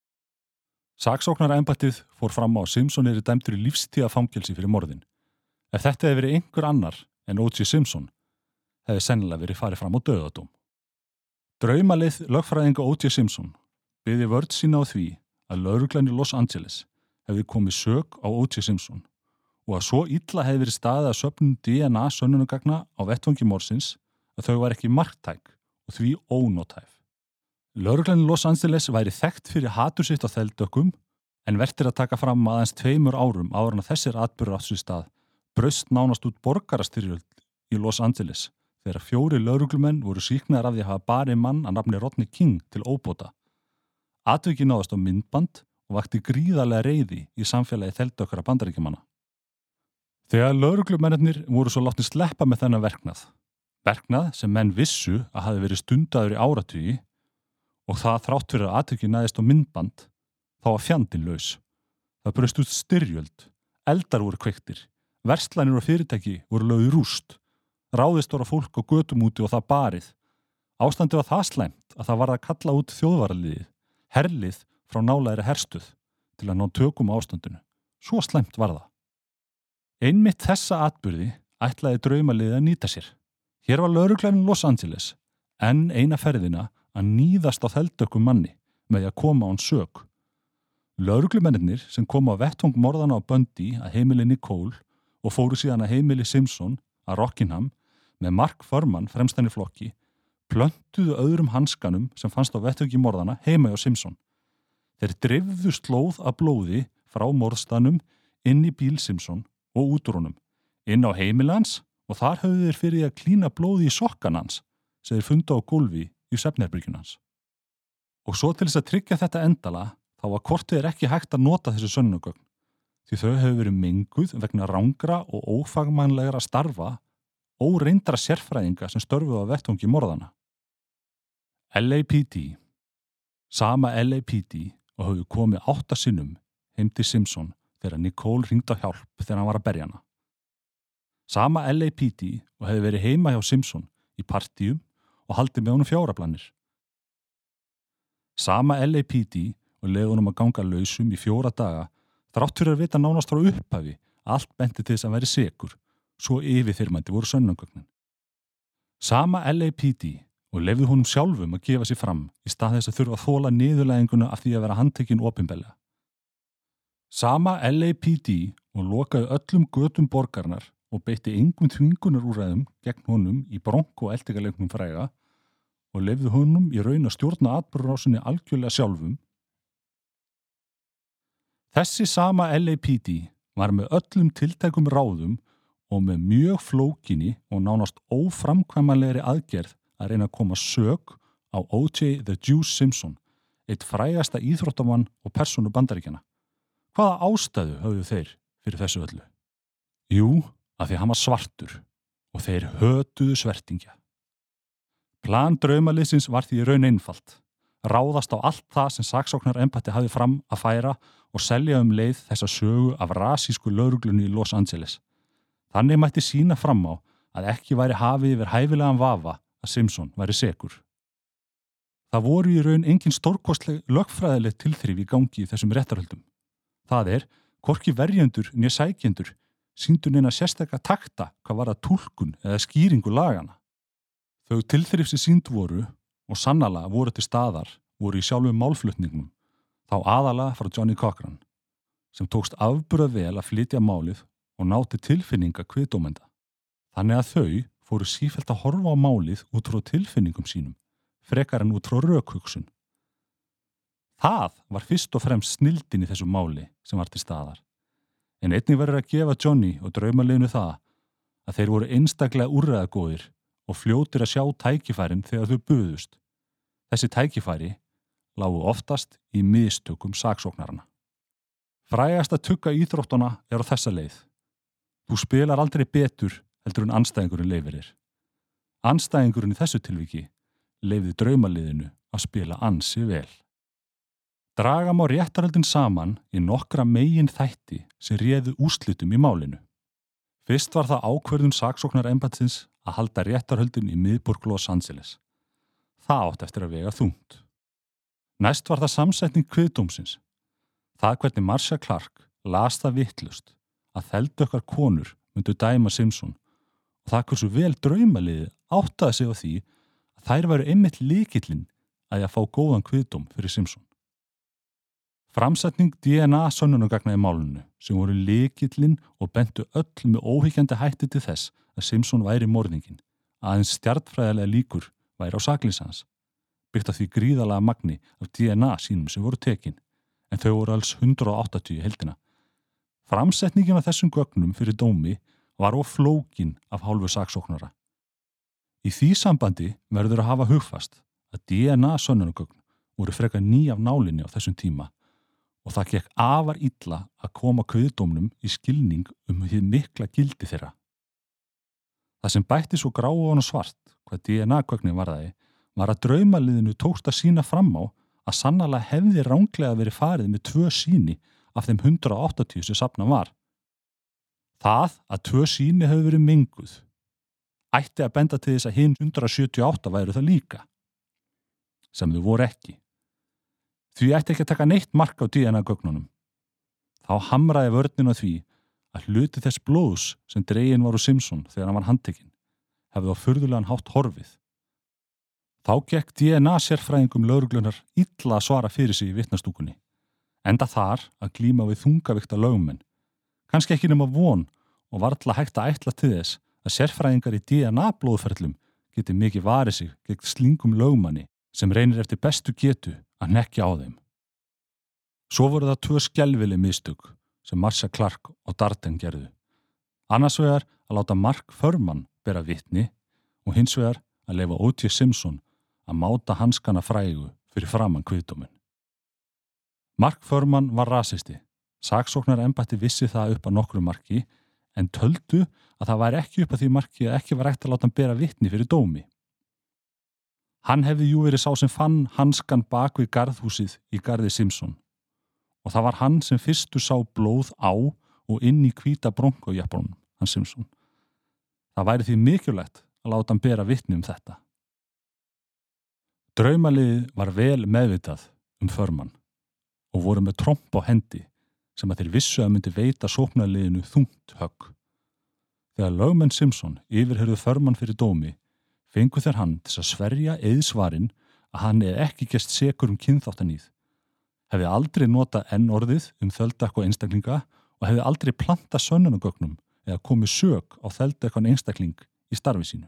A: Saksóknara embættið fór fram á að Simpson dæmdur í lífstíðafangelsi fyrir morðin. Ef þetta hefði verið einhver annar en O.J. Simpson, hefði sennilega verið farið fram á dauðadóm. Draumalið lögfræðinga O.J. Simpson byggði vörn sína á því að lögreglan í Los Angeles hefði komið sök á O.J. Simpson og að svo illa hefði verið staðið að söfnun DNA sönnunargagna á vettvangi morðsins að þau var ekki marktæk og því ónótæf. Lögreglan í Los Angeles væri þekkt fyrir hatur sitt á þeldökkum en vert að taka fram aðeins 2 árum áður en þessir atburðir áttu sér stað braust nánast út borgarastyrjöld í Los Angeles þegar 4 lögreglumenn voru sýknaðir af því að hafa barið mann að nafni Rodney King til óbóta. Atvikið náðist á myndband og vakti gríðarlega reiði í samfélagi þeldökkara Bandaríkjamanna. Þegar lögreglumennirnir voru svo látnir sleppa með þennan verknað sem menn vissu að hafi verið stundaður í áratugi og það þrátt fyrir að atvikið næðist á myndband, þá var fjandinn laus. Það braust út styrjöld, eldar voru kveiktir, verslænir og fyrirtæki voru lögð í rúst, ráðist var á fólk á götum úti og það barið. Ástandið var það slæmt að það varð að kalla út þjóðvaraliðið, herlið frá nálægri herstuð til að ná tökum á ástandinu. Svo slæmt var það. Einmitt þessa atburði ætlaði draumaliðið að nýta sér. Hér var lögreglan í Los Angeles, en eina ferðina að níðast á þeldökkum manni með því að koma á hann sök. Lögreglumennirnir sem komu á vettvang morðana á Bundy að heimili Nicole og fóru síðan að heimili Simpson að Rockingham með Mark Furman fremstan í flokki, plöntuðu öðrum hanskanum sem fannst á vettvangi morðana heima hjá Simpson. Þeir dreifðu slóð af blóði frá morðstanum inn í bíl Simpson og út úr honum, inn á heimili hans og þar höfðu þeir fyrir að klína blóði í sokkan hans sem þeir fundu á gólfi í svefnherbergjum hans. Og svo til þess að tryggja þetta endala þá var kortið ekki hægt að nota þessi sönnunargögn því þau hefur verið menguð vegna rangra og ófagmannlegra starfa óreyndra sérfræðinga sem störfuðu á vettvangi morðana. LAPD. Sama LAPD og höfðu komið 8 sinnum heim til Simpson þegar Nicole hringdi á hjálp þegar hann var að berja hana. Sama LAPD og hefði verið heima hjá Simpson í partíum og haldið með honum fjáraplanir. Sama LAPD og leyfði honum að ganga lausum í 4 daga þrátt fyrir að vita nánast frá upphafi að allt benti til þess að veri sekur, svo yfirþyrmandi voru sönnunargögnin. Sama LAPD og leyfði honum sjálfum að gefa sig fram í stað þess að þurfa að þola niðurlæginguna af því að vera handtekinn opinberlega. Sama LAPD og lokaði öllum götum borgarinnar og beitti engum þvingunarúrræðum gegn honum í Bronco eldingaleiknum fræga og leyfði honum í raun að stjórna atburðarásinni algjörlega sjálfum. Þessi sama LAPD var með öllum tiltækum ráðum og með mjög flókinni og nánast óframkvæmanlegri aðgerð að reyna að koma sök á O.J. the Juice Simpson, eitt frægasta íþróttamann og persónu Bandaríkjanna. Hvaða ástæðu höfðu þeir fyrir þessu öllu? Jú, af því hann var svartur og þeir hötuðu svertingja. Plan draumaliðsins var því í raun einfalt. Ráðast á allt það sem saksóknarembætti hafði fram að færa og selja leið þessa sögu af rasísku lögreglunni í Los Angeles. Þannig mætti sýna fram á að ekki væri hafið yfir hæfilegan vafa að Simpson væri sekur. Það voru í raun engin stórkostleg lögfræðileg tilþrif í gangi í þessum réttarhöldum. Það hvorki verjendur né sækjendur sýndu neina sérstaka takta hvað var að túlkun eða skýringu lagana. Þau tilþrif sem sýnd voru og sannarlega voru til staðar voru í sjálfum málflutningnum, þá aðalega frá Johnny Cochran, sem tókst afburða vel að flytja málið og náti tilfinninga kviðdómenda. Þannig að þau fóru sífellt að horfa á málið út frá tilfinningum sínum, frekar en út frá rökhugsun. Það var fyrst og fremst snilldin í þessu máli sem var til staðar. En einnig verður að gefa Johnny og draumaliðinu það að þeir voru einstaklega úrræðagóðir og fljótir að sjá tækifærin þegar þau buðust. Þessi tækifæri lágu oftast í mistökum saksóknarana. Frægasta tugga íþróttana á þessa leið. Þú spilar aldrei betur heldur en andstæðingurinn leyfir þér. Andstæðingurinn í þessu tilviki leyfði draumaliðinu að spila ansi vel. Draga má réttarhöldin saman í nokkra megin þætti sem réðu úrslitum í málinu. Fyrst var það ákvörðun saksóknarembættisins að halda réttarhöldin í miðborg Los Angeles. Það átti eftir að vega þungt. Næst var það samsetning kviðdómsins. Það hvernig Marcia Clark las það vitlaust að þeldökkar konur myndu dæma Simpson og það hversu vel draumaliðið áttaði sig á því að þær væru einmitt lykillinn að fá góðan kviðdóm fyrir Simpson. Framsetning DNA sönnunargagna í málinu sem voru lykillinn og bentu öll með óhyggjandi hætti til þess að Simpson væri morðinginn, aðeins stjarnfræðilega líkur væri á sakleysi hans, byggt á því gríðarlega magni af DNA sínum sem voru tekin, en þau voru alls 180 í heildina. Framsetningin af þessum gögnum fyrir dómi var of flókin af hálfu saksóknara. Í því sambandi verður að hafa hugfast að DNA sönnunargögn voru frekar ný af nálinni á þessum tíma og það gekk afar illa að koma kviðdómnum í skilning hið mikla gildi þeirra. Það sem bætti svo gráu og svart hvað DNA-gögnin varðaði var að draumaliðinu tókst að sýna fram á að sannarlega hefði ranglega verið farið með 2 sýni af þeim 180 sem safnað var. Það að 2 sýni hefði verið menguð ætti að benda til þess að hinn 178 væru það líka, sem þau voru ekki. Því ætti ekki að taka neitt mark á DNA-gögnunum. Þá hamraði vörnin á því að hluti þess blóðs sem dreginn var úr Simpson þegar hann var handtekinn hefði á furðulegan hátt horfið. Þá gekk DNA-sérfræðingum lögreglunar illa að svara fyrir sig í vitnastúkunni, enda þar að glíma við þungavíkta lögmenn. Kannski ekki nema von og varla hægt að ætla til þess að sérfræðingar í DNA-blóðferlum geti mikið varið sig gegn slingum lögmanni sem reynir eftir bestu getu að hnekkja á þeim. Svo voru það 2 skelfileg mistök sem Marcia Clark og Darden gerðu. Annars vegar að láta Mark Furman bera vitni og hins vegar að leyfa O.J. Simpson að máta hanskana frægu fyrir framan kviðdóminn. Mark Furman var rasisti. Saksóknarembætti vissi það upp að nokkru marki en töldu að það væri ekki upp að því marki að ekki var hægt að láta hann bera vitni fyrir dómi. Hann hefði jú verið sá sem fann hanskan bak við garðhúsið í garði Simpson og það var hann sem fyrstur sá blóð á og inn í hvíta bronkojeppanum hans Simpson. Það væri því mikilvægt að láta hann bera vitni þetta. Draumaliðið var vel meðvitað Furman og voru með tromp á hendi sem að þeir vissu að myndi veita sóknarliðinu þungt högg. Þegar lögmenn Simpson yfirheyrðu Furman fyrir dómi, fengu þeir hann til að sverja eiðsvarinn að hann ekki gerst sekur kynþáttaníð, hefði aldrei notað orðið þöldakk og einstaklinga og hefði aldrei plantað sönnunargögnum eða komið sök á þöldakkan einstakling í starfi sínu.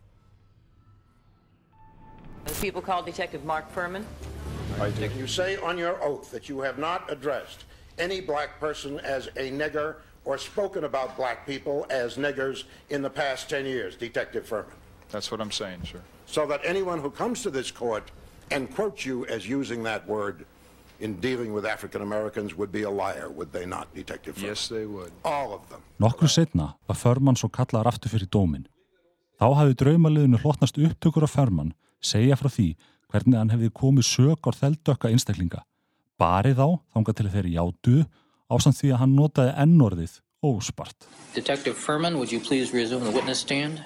L: The people call Detective Mark Furman.
M: You say on your oath that you have not addressed any black person as a nigger or spoken about black people as niggers in the past 10 years, Detective Furman.
N: That's what I'm saying, sir.
M: So that anyone who comes to this court and quotes you as using that word in dealing with African Americans would be a liar, would they not, Detective Furman?
N: Yes, they would.
M: All of them.
A: Nokkru seinna var Furman svo kallaður aftur fyrir dóminn. Þá hafði draumaliðinu hlotnast upptökur af Furman segja frá því hvernig hann hefði komið sök á þeldökka einstaklinga, barið þá þangað til þeir játuðu ásamt því að hann notaði orðið óspart.
O: Detective Furman, would you please resume the witness stand?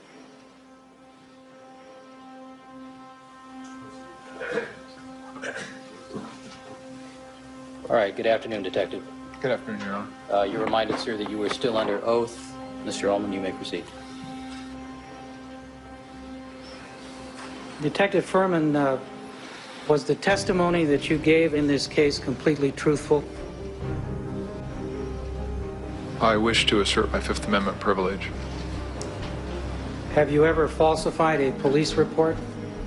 O: All right, good afternoon, Detective.
N: Good afternoon, Your Honor.
O: You're reminded, sir, that you were still under oath. Mr. Ullman, you may proceed.
P: Detective Furman, was the testimony that you gave in this case completely truthful?
N: I wish to assert my Fifth Amendment privilege.
P: Have you ever falsified a police report?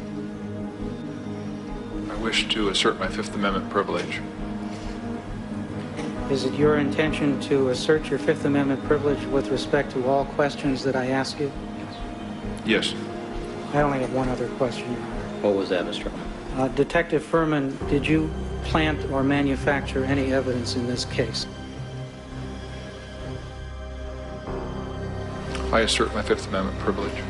N: I wish to assert my Fifth Amendment privilege.
P: Is it your intention to assert your Fifth Amendment privilege with respect to all questions that I ask you?
N: Yes.
P: I only have one other question.
O: What was that, Mr. Ullman?
P: Detective Furman, did you plant or manufacture any evidence in this case?
N: I assert my Fifth Amendment privilege.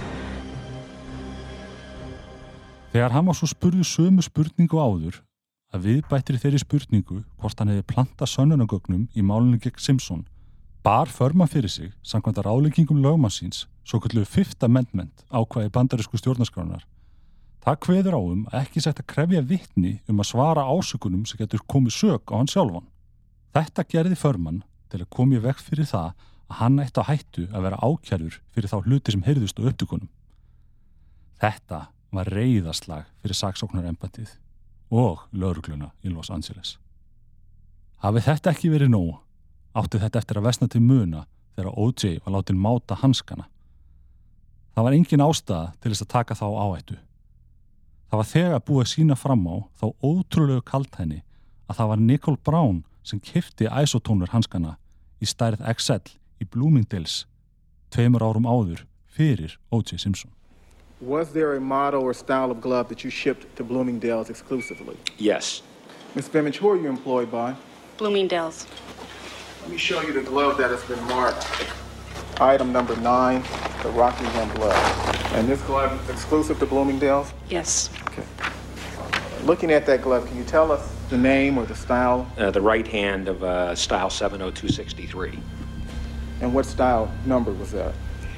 A: Þegar hann var svo spurður sömu spurningu áður, að viðbættri þeirri spurningu hvort hann hefði plantað sönnunargögnum í málinu gegn Simpson, bar Furman fyrir sig samkvæmt að ráðleggingum lögmannsins svokölluðu Fifth Amendment ákvæði bandarísku stjórnarskrárinnar. Það kveður á að ekki sætt að krefja vitni að svara ásökunum sem getur komið sök á hann sjálfan. Þetta gerði Furman til að koma í veg fyrir það að hann ætti á hættu að vera ákærður fyrir þá hluti sem heyrðust á upptökunum. Þetta var reiðarslag fyrir saksóknarembættið og lögregluna í Los Angeles. Hafi þetta ekki verið nóg, átti þetta eftir að versna til muna þegar O.J. var látin máta hanskana. Það var engin ástæða til þess að taka þá áhættu. Það var þegar búið að sýna fram á þá ótrúlegu kaldhæðni að það var Nicole Brown sem keypti isotónur hanskana í stærð XL í Bloomingdale's 2 árum áður fyrir O.J. Simpson.
Q: Was there a model or style of glove that you shipped to Bloomingdale's exclusively?
R: Yes.
Q: Ms. Femmich, who are you employed by?
S: Bloomingdale's.
Q: Let me show you the glove that has been marked. Item number 9, the Rockingham glove. And this glove is exclusive to Bloomingdale's?
S: Yes.
Q: Okay. Looking at that glove, can you tell us the name or the style?
R: The right hand of style 70263.
Q: And what style number was that?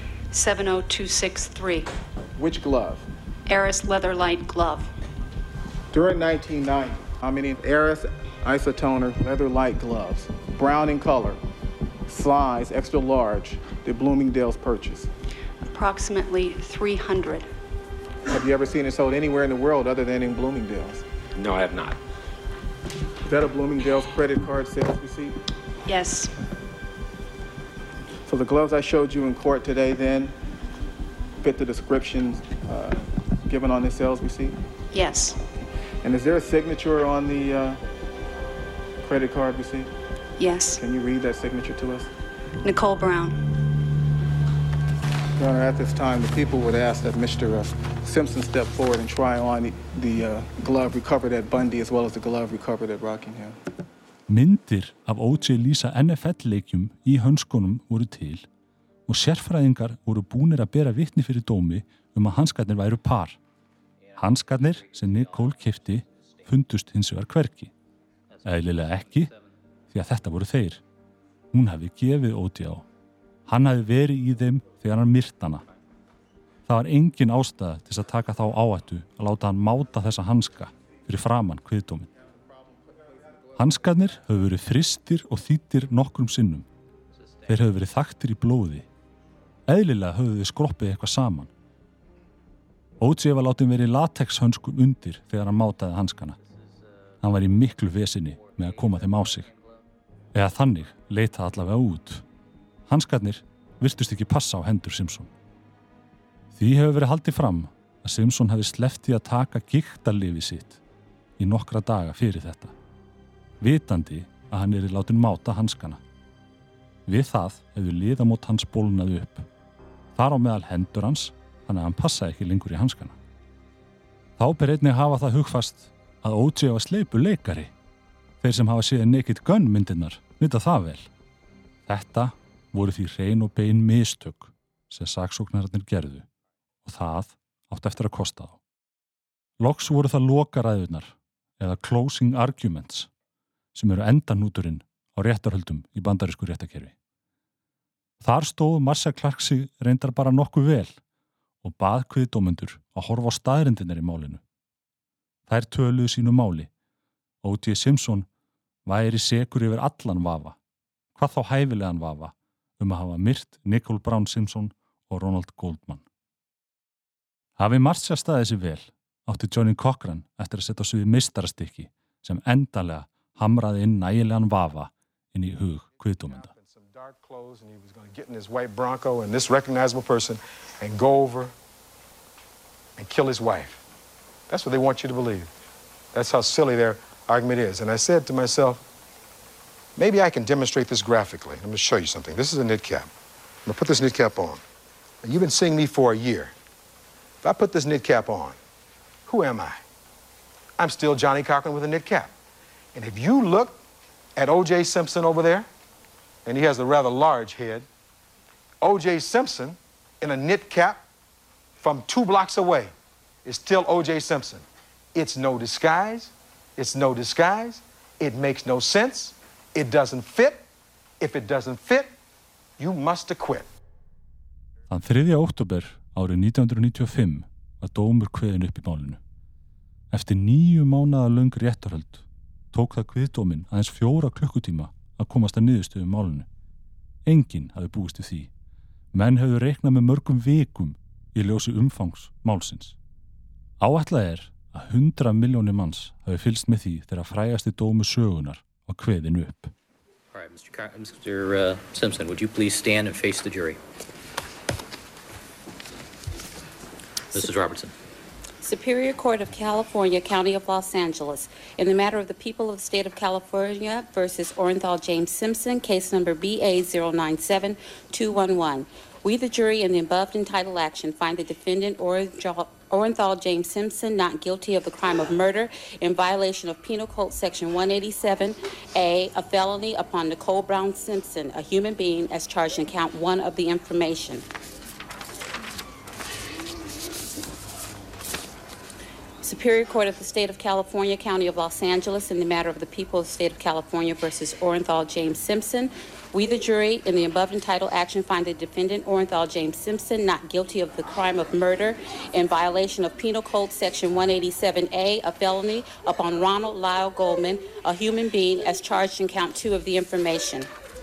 S: 70263.
Q: Which glove?
S: Aris Leatherlight glove.
Q: During 1990, how many Aris Isotoner Leatherlight gloves, brown in color, size extra large, did Bloomingdale's purchase?
S: Approximately 300.
Q: Have you ever seen it sold anywhere in the world other than in Bloomingdale's?
R: No, I have not.
Q: Is that a Bloomingdale's credit card sales receipt?
S: Yes.
Q: So the gloves I showed you in court today then fit the descriptions given on this sales receipt?
S: Yes.
Q: And is there a signature on the credit card receipt?
S: Yes.
Q: Can you read that signature to us?
S: Nicole Brown.
Q: Your Honor, at this time, the people would ask that Mr. Simpson step forward and try on the glove recovered at Bundy as well as the glove recovered at Rockingham.
A: Myndir af O.J. lýsa NFL-leikjum í hönskunum voru til og sérfræðingar voru búnir að bera vitni fyrir dómi að hanskarnir væru par. Hanskarnir sem Nicole keypti fundust hins vegar hvergi. Eðlilega ekki, því að þetta voru þeir. Hún hafi gefið O.J. á. Hann hafi verið í þeim þegar hann myrt hana. Það var engin ástæða til að taka þá áhættu að láta hann máta þessa hanska fyrir framan kviðdóminn. Hanskarnir höfðu verið frystir og þýttir nokkrum sinnum. Þeir höfðu verið þaktir í blóði. Eðlilega höfðu þið skroppið eitthvað saman. O.J. var látið verið latexhönskum undir þegar hann mátaði hanskana. Hann var í miklu vesinni með að koma þeim á sig. Eða þannig leita allavega út. Hanskarnir virtust ekki passa á hendur Simpson. Því hefur verið haldið fram að Simpson hefði sleppt í að taka gigtarlyfið sitt í nokkra daga fyrir þetta, vitandi að hann yrði látinn máta hanskana. Við það hefur liðamót hans bólnað upp. Þar á meðal hendur hans, þannig að hann passaði ekki lengur í hanskana. Þá ber einnig hafa það hugfast að O.J. var sleipur leikari. Þeir sem hafa séð Naked Gun myndirnar vita það vel. Þetta voru því hrein og bein mistök sem saksóknararnir gerðu og það átti eftir að kosta þá. Loks voru það lokaræðurnar eða closing arguments sem eru endanúturinn á réttarhöldum í bandarísku réttarkerfi. Þar stóð Marcia Clark sig reyndar bara nokkuð vel og bað kviðdómendur að horfa á staðreyndirnar í málinu. Þær töluðu sínu máli. O.J. Simpson væri sekur yfir allan vafa, hvað þá hæfilegan vafa að hafa myrt Nicole Brown Simpson og Ronald Goldman. Hafi Marcia staðið sig vel, átti Johnny Cochran eftir að setja á sviði meistarastykki sem endanlega hamraði inn nægilegan vafa inn í hug kviðdómenda.
T: Dark clothes and he was going to get in his white Bronco and this recognizable person and go over and kill his wife. That's what they want you to believe. That's how silly their argument is. And I said to myself, maybe I can demonstrate this graphically. I'm going to show you something. This is a knit cap. I'm going to put this knit cap on. And you've been seeing me for a year. If I put this knit cap on, who am I? I'm still Johnny Cochran with a knit cap. And if you look at O.J. Simpson over there, and he has a rather large head, O.J. Simpson in a knit cap from 2 blocks away is still O.J. Simpson. It's no disguise. It's no disguise. It makes no sense. It doesn't fit. If it doesn't fit, you must acquit.
A: Þann 3. október árið 1995 var dómur kveðinn upp í málinu. Eftir 9 mánaða löng réttarhöld tók það kviðdóminn aðeins 4 klukkutíma að komast að niðurstöðu málinu. Enginn hafði búist við því. Menn höfðu reiknað með mörgum vikum í ljósi umfangs málsins. Áætlað að 100 milljónir manns hafi fylgst með því þegar frægasti dómur sögunar var kveðinn upp.
O: All right, Mr. Simpson, would you please stand and face the jury? Mrs. Robertson.
S: Superior Court of California, County of Los Angeles, in the matter of the people of the state of California versus Orenthal James Simpson, case number BA097211. We, the jury, in the above entitled action, find the defendant Orenthal James Simpson not guilty of the crime of murder in violation of Penal Code Section 187A, a felony upon Nicole Brown Simpson, a human being, as charged in count 1 of the information. Superior Court of the State of California, County of Los Angeles, in the matter of the people of the State of California versus Orenthal James Simpson. We, the jury, in the above entitled action, find the defendant Orenthal James Simpson not guilty of the crime of murder in violation of Penal Code Section 187A, a felony upon Ronald Lyle Goldman, a human being, as charged in count 2 of the information.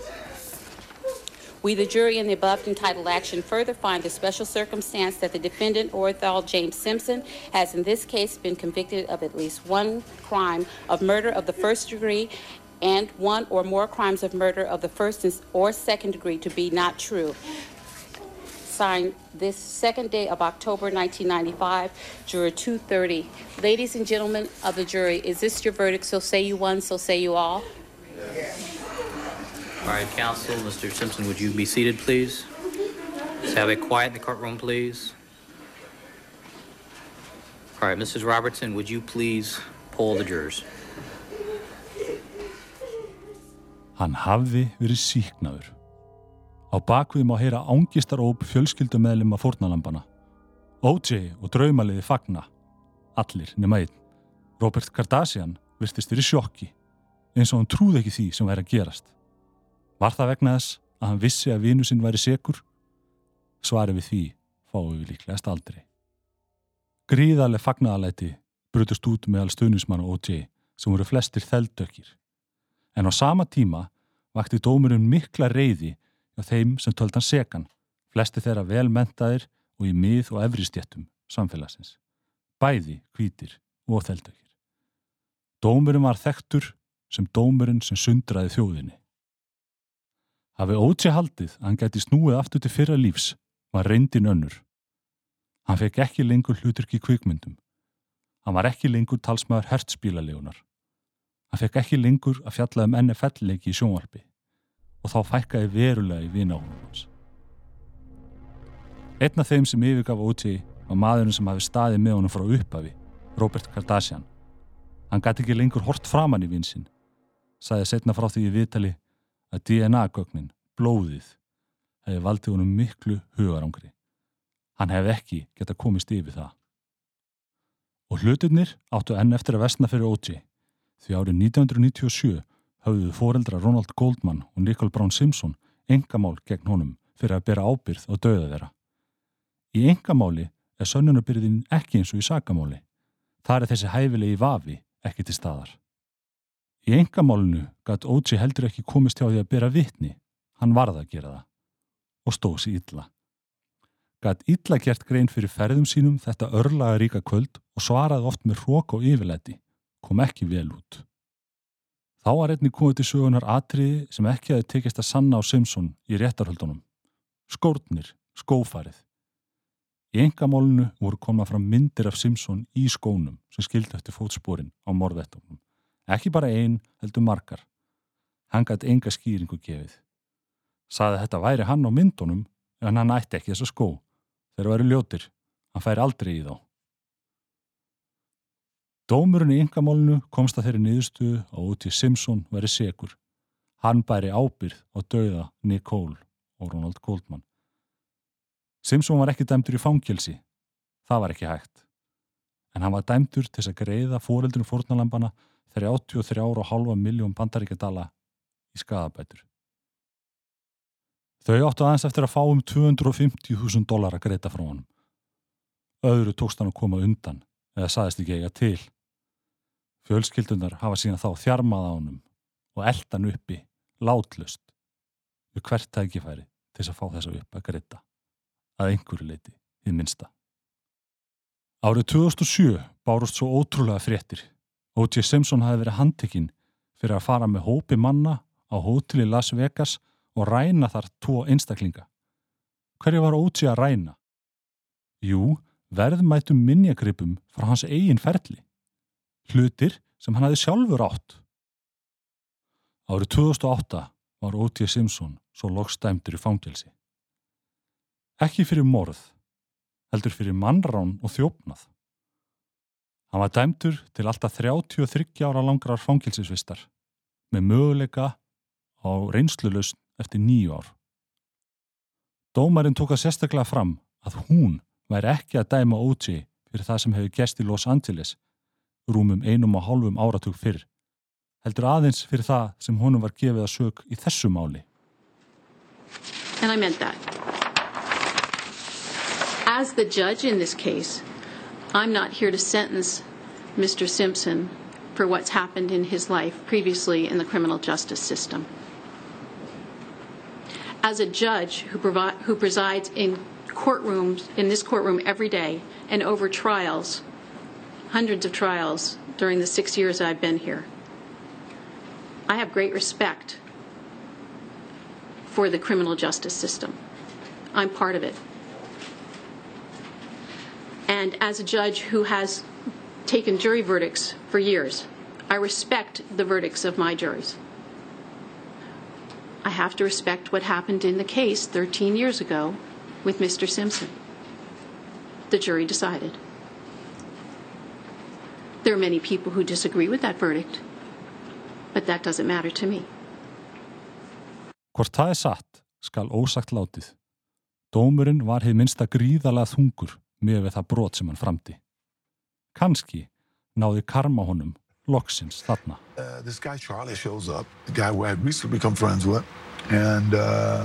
S: We, the jury, in the above entitled action, further find the special circumstance that the defendant, Orenthal James Simpson, has in this case been convicted of at least 1 crime of murder of the first degree and 1 or more crimes of murder of the first or second degree to be not true. Signed this 2nd day of October 1995, Juror 230. Ladies and gentlemen of the jury, is this your verdict? So say you one, so say you all?
O: Yes. All right, counsel, Mr. Simpson, would you be seated, please? Let's have it quiet in the courtroom, please. All right, Mrs. Robertson, would you please poll the jurors?
A: Hann hafði verið sýknaður. Á bakvið má heyra ángistaróp fjölskyldumeðlima fórnarlambana. O.J. og draumaliði fagna. Allir nema einn. Robert Kardashian virtist verið í sjokki, eins og hann trúði ekki því sem væri að gerast. Var það vegna þess að hann vissi að vinur sinn væri sekur? Svarið við því fáum við líklegast aldrei. Gríðarleg fagnaðalæti brutust út meðal stuðningsmanna O.J. sem voru flestir þeldökkir. En á sama tíma vakti dómurinn mikla reiði hjá þeim sem töldu hann sekan, flesti þeirra vel menntaðir og í mið- og efri stéttum samfélagsins. Bæði hvítir og þeldökkir. Dómurinn var þekktur sem dómurinn sem sundraði þjóðinni. Hafi O.J. haldið að hann gæti snúið aftur til fyrra lífs var reyndin önnur. Hann fekk ekki lengur hlutverk í kvikmyndum. Hann var ekki lengur talsmaður hertspílalegunar. Hann fekk ekki lengur að fjalla NFL-leiki í sjónvarpi og þá fækkaði verulega í vináhugum hans. Einn af þeim sem yfirgaf O.J. var maðurinn sem hafi staðið með honum frá upphafi, Robert Kardashian. Hann gæti ekki lengur hort framan í vin sinn, sagði seinna frá því í viðtali að DNA-gögnin, blóðið, hefði valdið honum miklu hugarangri. Hann hefði ekki getað komist yfir það. Og hlutirnir áttu enn eftir að versna fyrir O.J. Því árið 1997 höfðuðu foreldrar Ronald Goldman og Nicole Brown Simpson einkamál gegn honum fyrir að bera ábyrgð á dauða þeirra. Í einkamáli er sönnunarbyrðin ekki eins og í sakamáli. Þar er þessi hæfilegi vafi ekki til staðar. Í einkamálinu gat O.J. heldur ekki komist hjá því að bera vitni. Hann varð að gera það og stóð sig illa. Gat illa gert grein fyrir ferðum sínum þetta örlaga ríka kvöld og svaraði oft með hrók og yfirlæti. Kom ekki vel út. Þá var einnig komið til sögunar atriði sem ekki hefði tekist að sanna á Simpson í réttarhöldunum. Skórnir, skófarið. Í einkamálinu voru komna fram myndir af Simpson í skónum sem skildi eftir fótsporin á morðvettunum. Ekki bara ein, heldur margar. Hann gat enga skýringu gefið. Sagði þetta væri hann á myndunum en hann ætti ekki þessa skó. Þeir væru ljótir. Hann færi aldrei í þá. Dómurinn í einkamálinu komst að þeirri niðurstöðu að O.J. Simpson væri sekur. Hann bæri ábyrgð á dauða Nicole og Ronald Goldman. Simpson var ekki dæmdur í fangelsi. Það var ekki hægt. En hann var dæmdur til að greiða foreldrum fórnarlambana 33,5 milljón bandaríkjadala í skaðabætur. Þau áttu aðeins eftir að fá $250,000 að greita frá honum. Öðru tókst hann að koma undan eða sagðist ekki eiga til. Fjölskyldunar hafa síðan þá þjarmað á honum og eldt hann uppi, látlaust, við hvert tækifæri til að fá þessa upp að greita, að einhverju leyti, hið minnsta. Árið 2007 bárust svo ótrúlega fréttir. O.J. Simpson hafi verið handtekinn fyrir að fara með hópi manna á hóteli Las Vegas og ræna þar 2 einstaklinga. Hverju var O.J. að ræna? Jú, verðmætum minjagripum frá hans eigin ferli. Hlutir sem hann hafði sjálfur átt. Árið 2008 var O.J. Simpson svo loks dæmdur í fangelsi. Ekki fyrir morð, heldur fyrir mannrán og þjófnað. Hann var dæmdur til alltaf 33 ára langrar fangelsisvistar með möguleika á reynslulausn eftir 9 ár. Dómarinn tók að sérstaklega fram að hún væri ekki að dæma O.J. fyrir það sem hefur gerst í Los Angeles rúmum 1,5 áratug fyrr, heldur aðeins fyrir það sem honum var gefið að sök í þessu máli.
S: And I meant that. As the judge in this case, I'm not here to sentence Mr. Simpson for what's happened in his life previously in the criminal justice system. As a judge who presides in courtrooms, in this courtroom every day and over trials, hundreds of trials during the 6 years I've been here, I have great respect for the criminal justice system. I'm part of it. And as a judge who has taken jury verdicts for years, I respect the verdicts of my juries. I have to respect what happened in the case 13 years ago with Mr. Simpson. The jury decided. There are many people who disagree with that verdict, but that doesn't matter to me.
A: Hvort það satt, skal ósagt látið. Dómurinn var hið minnsta gríðarlega þungur með við það brot sem hann framdi. Kannski náði karma honum loksins þarna.
C: This guy Charlie shows up, the guy who I had recently become friends with, and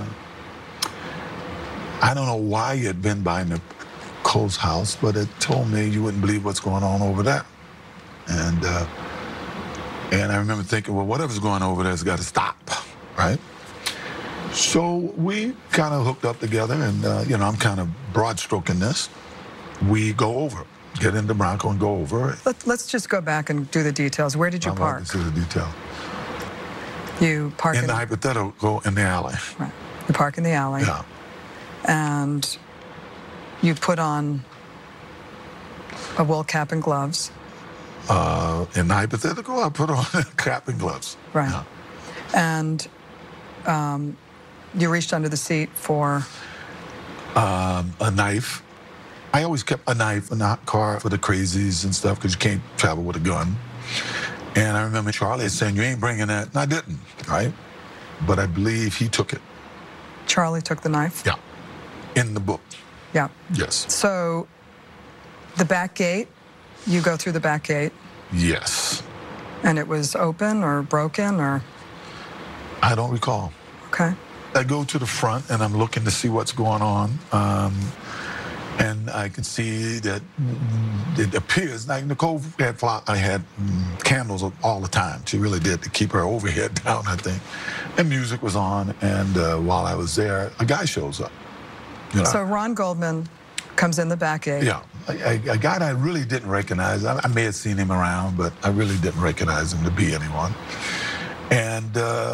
C: I don't know why he had been by Nicole's house, but it told me you wouldn't believe what's going on over there. And I remember thinking, well, whatever's going on over there has got to stop, right? So we kind of hooked up together, and I'm kind of broad-stroking this. We go over, get into Bronco and go over.
U: Let's just go back and do the details. Where did you park?
C: Let's do the detail.
U: You park
C: in the hypothetical in the alley.
U: Right. You park in the alley.
C: Yeah.
U: And you put on a wool cap and gloves.
C: In the hypothetical, I put on a cap and gloves.
U: Right.
C: Yeah.
U: And you reached under the seat for?
C: A knife. I always kept a knife in the car for the crazies and stuff because you can't travel with a gun. And I remember Charlie saying, you ain't bringing that. And I didn't, right? But I believe he took it.
U: Charlie took the knife?
C: Yeah. In the book.
U: Yeah.
C: Yes.
U: So the back gate, you go through the back gate?
C: Yes.
U: And it was open or broken or?
C: I don't recall.
U: Okay.
C: I go to the front and I'm looking to see what's going on. And I can see that it appears like Nicole had candles all the time. She really did, to keep her overhead down, I think. And music was on, and while I was there, a guy shows up.
U: So Ron Goldman comes in the back gate.
C: Yeah, a guy that I really didn't recognize. I may have seen him around, but I really didn't recognize him to be anyone. And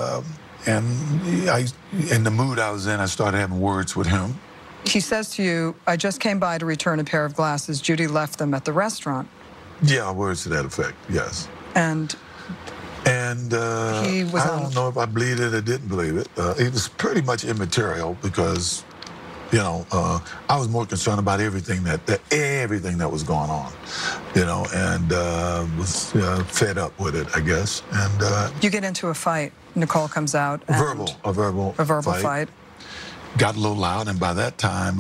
C: in the mood I was in, I started having words with him.
U: He says to you, I just came by to return a pair of glasses. Judy left them at the restaurant.
C: Yeah, words to that effect, yes.
U: And he was
C: I don't know if I believed it or didn't believe it. It was pretty much immaterial because, I was more concerned about everything that was going on, and was fed up with it, I guess. And
U: you get into a fight. Nicole comes out.
C: A verbal
U: fight.
C: Got a little loud, and by that time,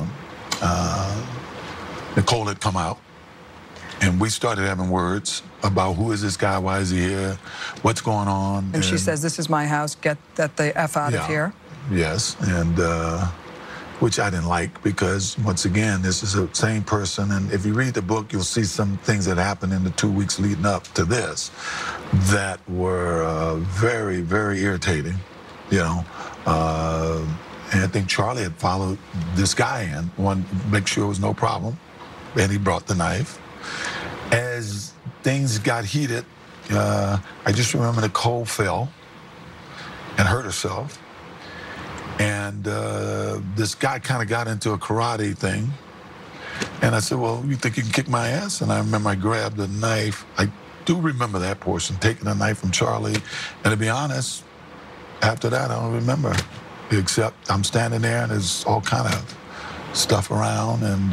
C: Nicole had come out, and we started having words about who is this guy, why is he here, what's going on.
U: And she says, this is my house, get the F out of here.
C: Yes, and which I didn't like because, once again, this is the same person, and if you read the book, you'll see some things that happened in the 2 weeks leading up to this that were very, very irritating, and I think Charlie had followed this guy in, wanted to make sure it was no problem, and he brought the knife. As things got heated, I just remember Nicole fell and hurt herself. And this guy kind of got into a karate thing. And I said, well, you think you can kick my ass? And I remember I grabbed a knife. I do remember that portion, taking a knife from Charlie. And to be honest, after that, I don't remember. Except I'm standing there and there's all kind of stuff around and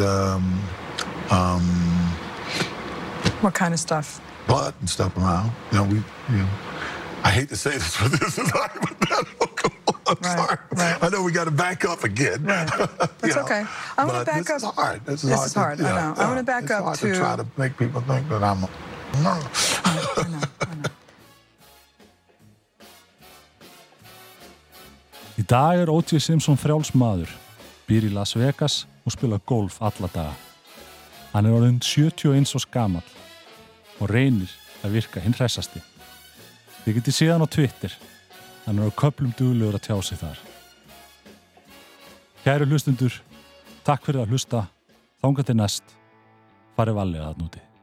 U: what kind of stuff?
C: Blood and stuff around. I hate to say this, but this is hypothetical. I'm sorry. Right. I know we got to back up again.
U: Right. That's okay. I want to back up.
C: This is hard. This
U: is hard. I know. I want to back up
C: to try to make people think that I'm. No.
U: I know.
A: Í dag O.J. Simpson frjáls maður, býr í Las Vegas og spilar golf alla daga. Hann orðinn 71 árs gamall og reynir að virka hinn hressasti. Þið getið séð hann á Twitter. Hann á köflum duglegur að tjá sig þar. Kæru hlustundur, takk fyrir að hlusta. Þangað til næst, farið varlega þarna úti.